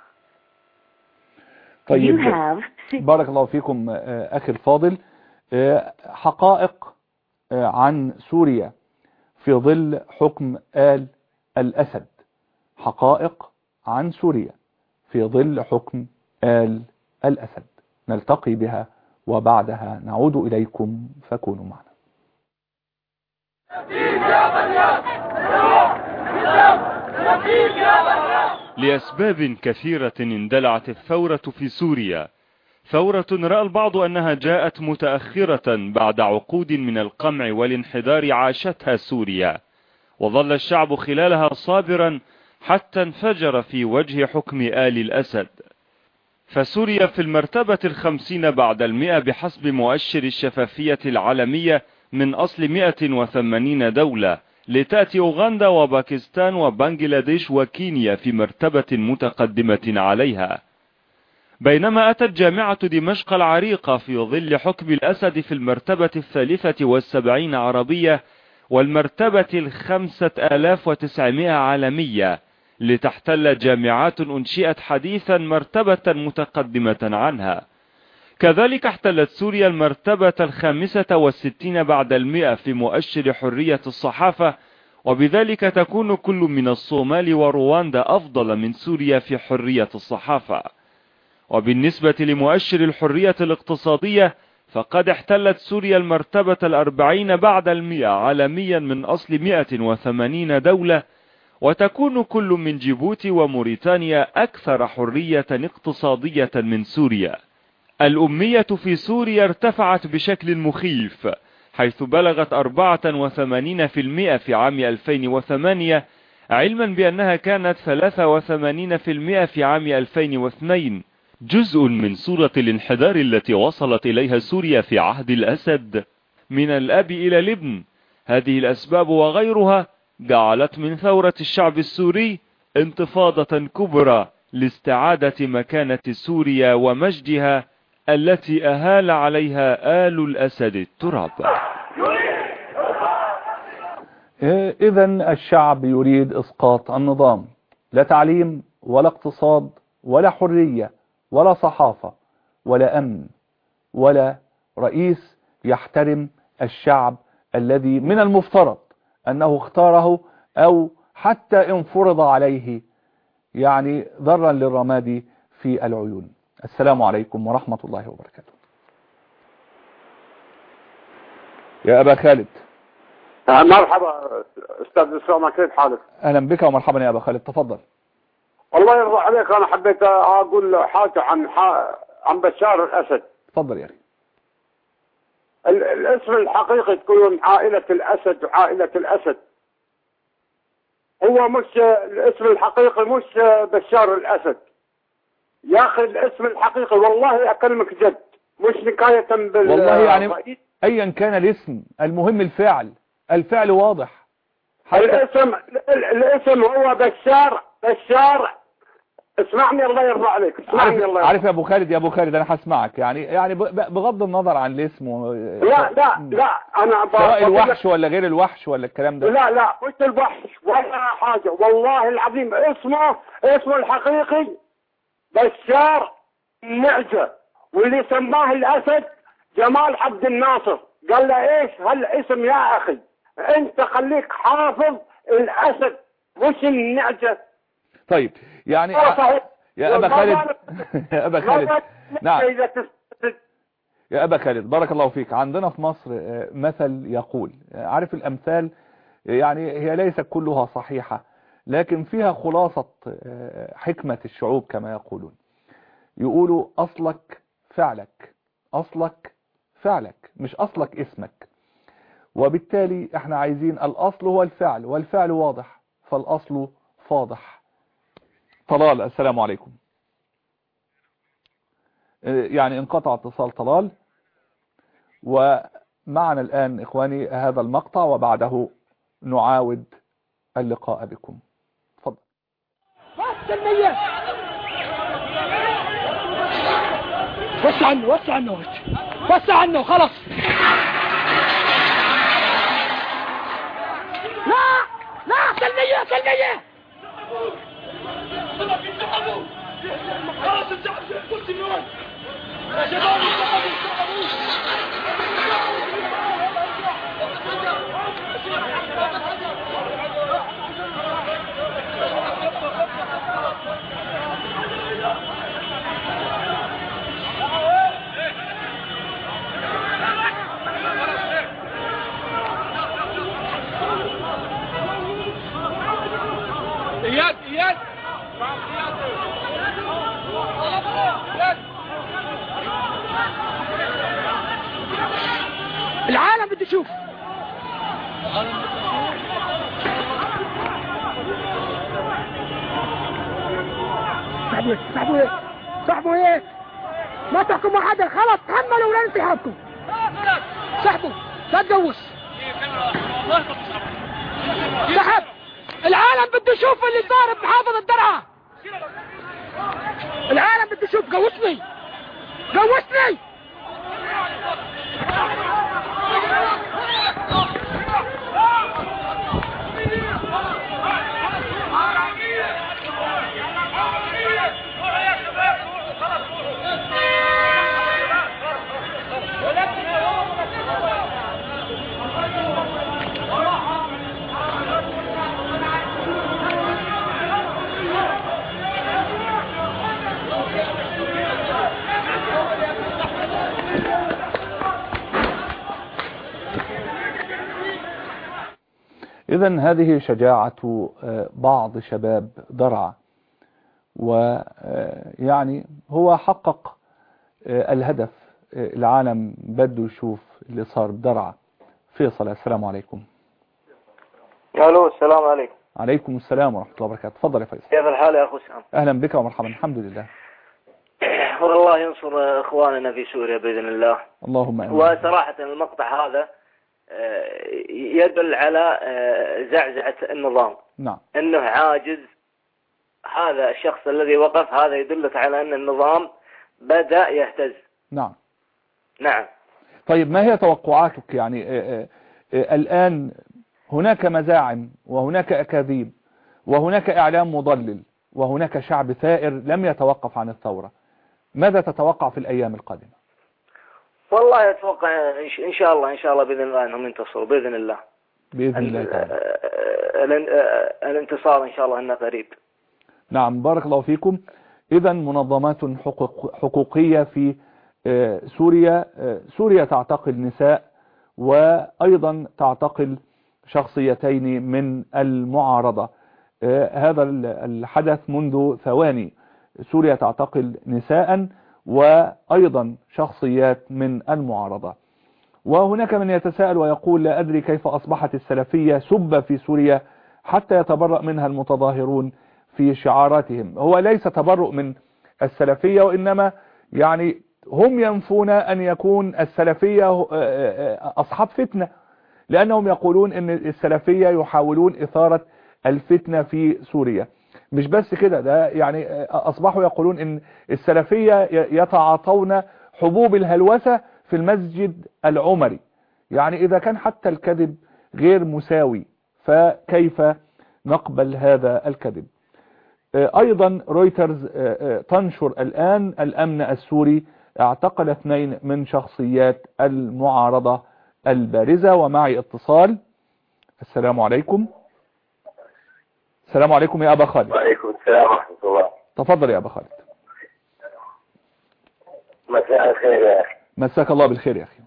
طيب بارك الله فيكم أخي الفاضل. حقائق عن سوريا في ظل حكم آل الأسد، حقائق عن سوريا في ظل حكم آل الأسد نلتقي بها وبعدها نعود إليكم فكونوا معنا. لأسباب كثيرة اندلعت الثورة في سوريا، ثورة رأى البعض أنها جاءت متأخرة بعد عقود من القمع والانحدار عاشتها سوريا، وظل الشعب خلالها صابرا حتى انفجر في وجه حكم آل الأسد. فسوريا في المرتبة الخمسين بعد المئة بحسب مؤشر الشفافية العالمية من أصل مئة وثمانين دولة، لتأتي أوغندا وباكستان وبنغلاديش وكينيا في مرتبة متقدمة عليها. بينما أتت جامعة دمشق العريقة في ظل حكم الأسد في المرتبة الثالثة والسبعين عربية والمرتبة الخمسة آلاف وتسعمائة عالمية، لتحتل جامعات أنشئت حديثا مرتبة متقدمة عنها. كذلك احتلت سوريا المرتبة الخامسة والستين بعد المئة في مؤشر حرية الصحافة، وبذلك تكون كل من الصومال ورواندا أفضل من سوريا في حرية الصحافة. وبالنسبة لمؤشر الحرية الاقتصادية فقد احتلت سوريا المرتبة الأربعين بعد المئة عالميا من أصل مئة وثمانين دولة، وتكون كل من جيبوتي وموريتانيا أكثر حرية اقتصادية من سوريا. الأمية في سوريا ارتفعت بشكل مخيف، حيث بلغت أربعة وثمانين بالمئة في عام ألفين وثمانية، علما بأنها كانت ثلاثة وثمانين بالمئة في عام ألفين واثنين، جزء من صورة الانحدار التي وصلت إليها سوريا في عهد الأسد من الأب إلى الابن. هذه الأسباب وغيرها جعلت من ثورة الشعب السوري انتفاضة كبرى لاستعادة مكانة سوريا ومجدها التي أهال عليها آل الأسد التراب. إذن الشعب يريد إسقاط النظام، لا تعليم ولا اقتصاد ولا حرية ولا صحافة ولا أمن ولا رئيس يحترم الشعب الذي من المفترض أنه اختاره أو حتى إن فرض عليه، يعني ضرا للرماد في العيون. السلام عليكم ورحمة الله وبركاته. يا أبا خالد. مرحبا استاذ اسامه، كيف حالك؟ اهلا بك ومرحبا يا ابا خالد، تفضل. الله يرضى عليك، انا حبيت اقول حاجه عن عن بشار الاسد. تفضل يا اخي. الاسم الحقيقي تكون عائله الاسد وعائله الاسد. هو مش الاسم الحقيقي مش بشار الاسد يا اخي، الاسم الحقيقي والله اكلمك جد، مش نكايه بال والله يعني ايا كان الاسم، المهم الفعل، الفعل واضح. الاسم الاسم هو بشار بشار اسمعني الله يرضى عليك، اسمعني الله يرضى. عارف يا ابو خالد يا ابو خالد انا هسمعك، يعني يعني بغض النظر عن الاسم و... لا لا لا انا سواء الوحش ولا غير الوحش ولا الكلام ده. لا لا مش الوحش ولا حاجه، والله العظيم اسمه اسمه الحقيقي بشار النعجه، واللي سماه الاسد جمال عبد الناصر. قال له ايش هالاسم يا اخي، انت خليك حافظ الاسد مش النعجه. طيب يعني يا ابا خالد يا ابا خالد نعم يا ابا خالد بارك الله فيك. عندنا في مصر مثل يقول، عارف الامثال يعني هي ليست كلها صحيحة لكن فيها خلاصة حكمة الشعوب كما يقولون. يقولوا اصلك فعلك، اصلك فعلك مش اصلك اسمك. وبالتالي احنا عايزين الاصل هو الفعل، والفعل واضح فالاصل فاضح. طلال السلام عليكم. يعني انقطع اتصال طلال، ومعنا الآن إخواني هذا المقطع وبعده نعاود اللقاء بكم. تفضل. وسع عنه وسع عنه وسع عنه خلاص. لا لا سلمية سلمية خلاص انسحبوا قلت من وين يا شباب انسحبوا اياد اياد العالم بده يشوف. صاحبوا ايه صاحبوا ايه صاحبوا ايه ما تحكموا حدا، خلص تحملوا ولا انسحابكم. صاحبوا لا تجوز سحب. العالم بده يشوف اللي صار بمحافظة درعا. العالم بده يشوف. جوزني جوزني إذن هذه شجاعة بعض شباب درعا، ويعني هو حقق الهدف. العالم بده يشوف اللي صار بدرعا. فيصل السلام عليكم. الو السلام عليكم. عليكم السلام ورحمة الله وبركاته. تفضل يا فيصل. كيف الحال يا اخو سام؟ اهلا بك ومرحبا. الحمد لله. والله ينصر اخواننا في سوريا باذن الله. اللهم امين. وصراحة المقطع هذا يدل على زعزعة النظام. نعم. انه عاجز. هذا الشخص الذي وقف هذا يدلك على ان النظام بدأ يهتز. نعم. نعم. طيب ما هي توقعاتك؟ يعني الآن هناك مزاعم وهناك أكاذيب وهناك إعلام مضلل وهناك شعب ثائر لم يتوقف عن الثورة. ماذا تتوقع في الأيام القادمة؟ والله أتوقع إن شاء الله إن شاء الله بإذن الله أنهم ينتصروا بإذن الله. بإذن الله تعالى. الانتصار إن شاء الله أنه قريب. نعم بارك الله فيكم. إذا منظمات حقوق حقوقية في سوريا، سوريا تعتقل نساء وأيضا تعتقل شخصيتين من المعارضة. هذا الحدث منذ ثواني، سوريا تعتقل نساء وأيضا شخصيات من المعارضة. وهناك من يتساءل ويقول لا أدري كيف أصبحت السلفية سبة في سوريا حتى يتبرأ منها المتظاهرون في شعاراتهم. هو ليس تبرؤ من السلفية، وإنما يعني هم ينفون أن يكون السلفية أصحاب فتنة، لأنهم يقولون أن السلفية يحاولون إثارة الفتنة في سوريا. مش بس كده، ده يعني أصبحوا يقولون أن السلفية يتعاطون حبوب الهلوسة في المسجد العمري. يعني إذا كان حتى الكذب غير مساوي فكيف نقبل هذا الكذب؟ أيضا رويترز تنشر الآن الأمن السوري اعتقل اثنين من شخصيات المعارضة البارزة. ومعي اتصال. السلام عليكم. السلام عليكم يا أبا خالد. وعليكم السلام ورحمة الله. تفضل يا أبا خالد. مساء الخير يا أخي. مساك الله بالخير يا أخي.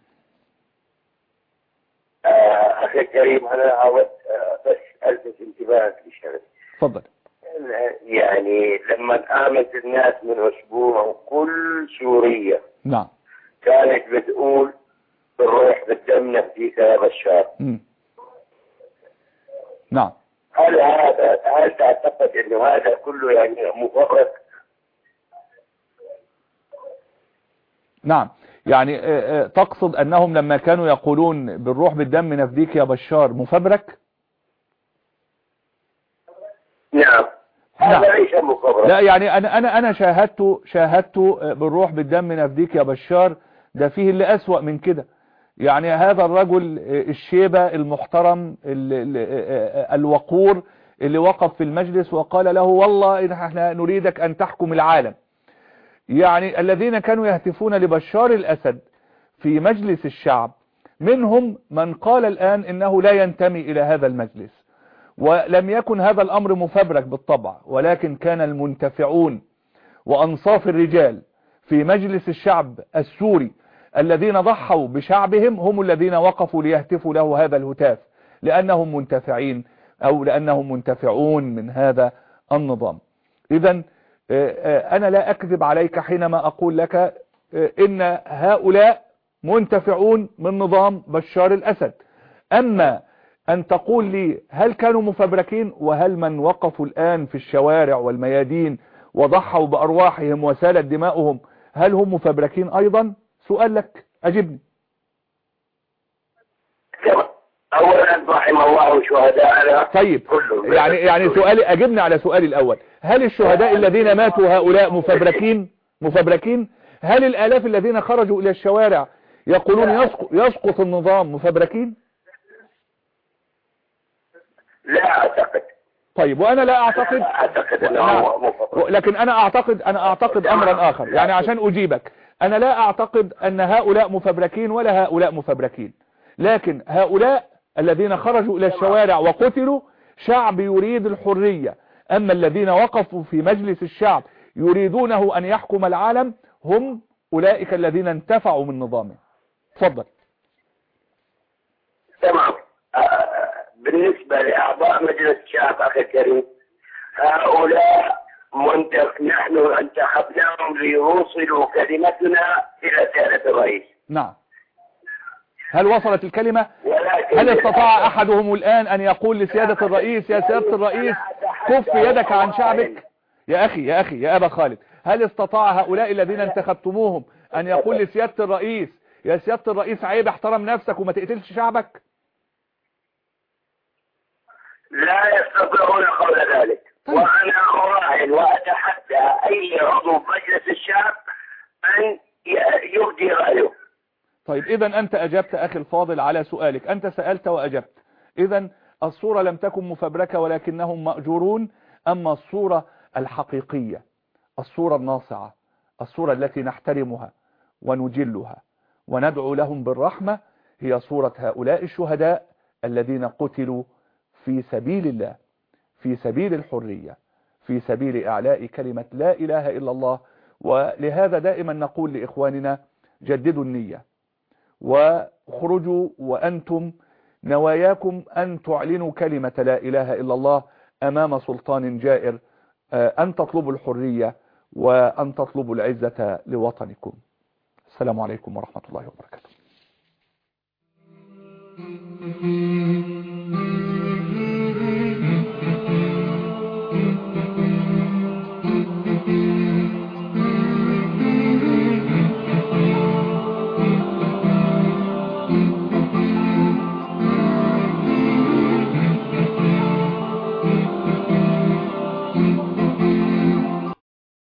آه أخي الكريم، أنا عاوز آه بس ألفت انتباهك لشغله. تفضل. يعني لما قامت الناس من أسبوع كل سوريا نعم كانت بتقول بالروح بالدم نفديك يا بشار. مم. نعم. هل هذا هل تعتقد انه هذا كله يعني مفرق؟ نعم، يعني تقصد انهم لما كانوا يقولون بالروح بالدم نفديك يا بشار مفبرك؟ نعم. نعم. هذا ليس مفبرك. لا يعني انا انا انا شاهدت شاهدت بالروح بالدم نفديك يا بشار، ده فيه اللي اسوأ من كده. يعني هذا الرجل الشيبة المحترم الوقور اللي وقف في المجلس وقال له والله احنا نريدك ان تحكم العالم. يعني الذين كانوا يهتفون لبشار الأسد في مجلس الشعب منهم من قال الآن انه لا ينتمي الى هذا المجلس، ولم يكن هذا الامر مفبرك بالطبع، ولكن كان المنتفعون وانصاف الرجال في مجلس الشعب السوري الذين ضحوا بشعبهم هم الذين وقفوا ليهتفوا له هذا الهتاف، لأنهم منتفعين أو لأنهم منتفعون من هذا النظام. إذن أنا لا أكذب عليك حينما أقول لك إن هؤلاء منتفعون من نظام بشار الأسد. أما أن تقول لي هل كانوا مفبركين، وهل من وقفوا الآن في الشوارع والميادين وضحوا بأرواحهم وسالت دماؤهم هل هم مفبركين أيضا؟ سؤال لك، أجبني. أولا رحم الله شهداءنا. طيب يعني يعني سؤالي، أجبني على سؤالي الأول، هل الشهداء الذين ماتوا هؤلاء مفبركين مفبركين؟ هل الآلاف الذين خرجوا إلى الشوارع يقولون يسقط, يسقط النظام مفبركين؟ لا أعتقد. طيب وأنا لا أعتقد, لا أعتقد أنه مفبرك. لكن أنا أعتقد أنا أعتقد أمرا آخر، يعني عشان أجيبك أنا لا أعتقد أن هؤلاء مفبركين ولا هؤلاء مفبركين، لكن هؤلاء الذين خرجوا إلى الشوارع وقتلوا شعب يريد الحرية. أما الذين وقفوا في مجلس الشعب يريدونه أن يحكم العالم هم أولئك الذين انتفعوا من نظامه. تفضل. تمام. بالنسبة لأعضاء مجلس الشعب أخي الكريم، هؤلاء منتخ نحن انتخبناهم ليوصلوا كلمتنا إلى سيادة الرئيس. نعم. هل وصلت الكلمة؟ هل استطاع أحدهم الآن أن يقول لسيادة الرئيس يا سيادة الرئيس كف يدك عن شعبك؟ يا أخي يا أخي يا أبا خالد، هل استطاع هؤلاء الذين انتخبتموهم أن يقول لسيادة الرئيس يا سيادة الرئيس عيب احترم نفسك وما تقتلش شعبك؟ لا يستطيعون قول ذلك. طيب. وأنا أراهن وأتحدى أي عضو مجلس الشعب أن يبدي رأيه. طيب إذا أنت أجبت أخي الفاضل على سؤالك، أنت سألت وأجبت. إذا الصورة لم تكن مفبركة ولكنهم مأجورون. أما الصورة الحقيقية، الصورة الناصعة، الصورة التي نحترمها ونجلها وندعو لهم بالرحمة هي صورة هؤلاء الشهداء الذين قتلوا في سبيل الله، في سبيل الحرية، في سبيل إعلاء كلمة لا إله إلا الله. ولهذا دائما نقول لإخواننا جددوا النية وخرجوا وأنتم نواياكم أن تعلنوا كلمة لا إله إلا الله أمام سلطان جائر، أن تطلبوا الحرية وأن تطلبوا العزة لوطنكم. السلام عليكم ورحمة الله وبركاته.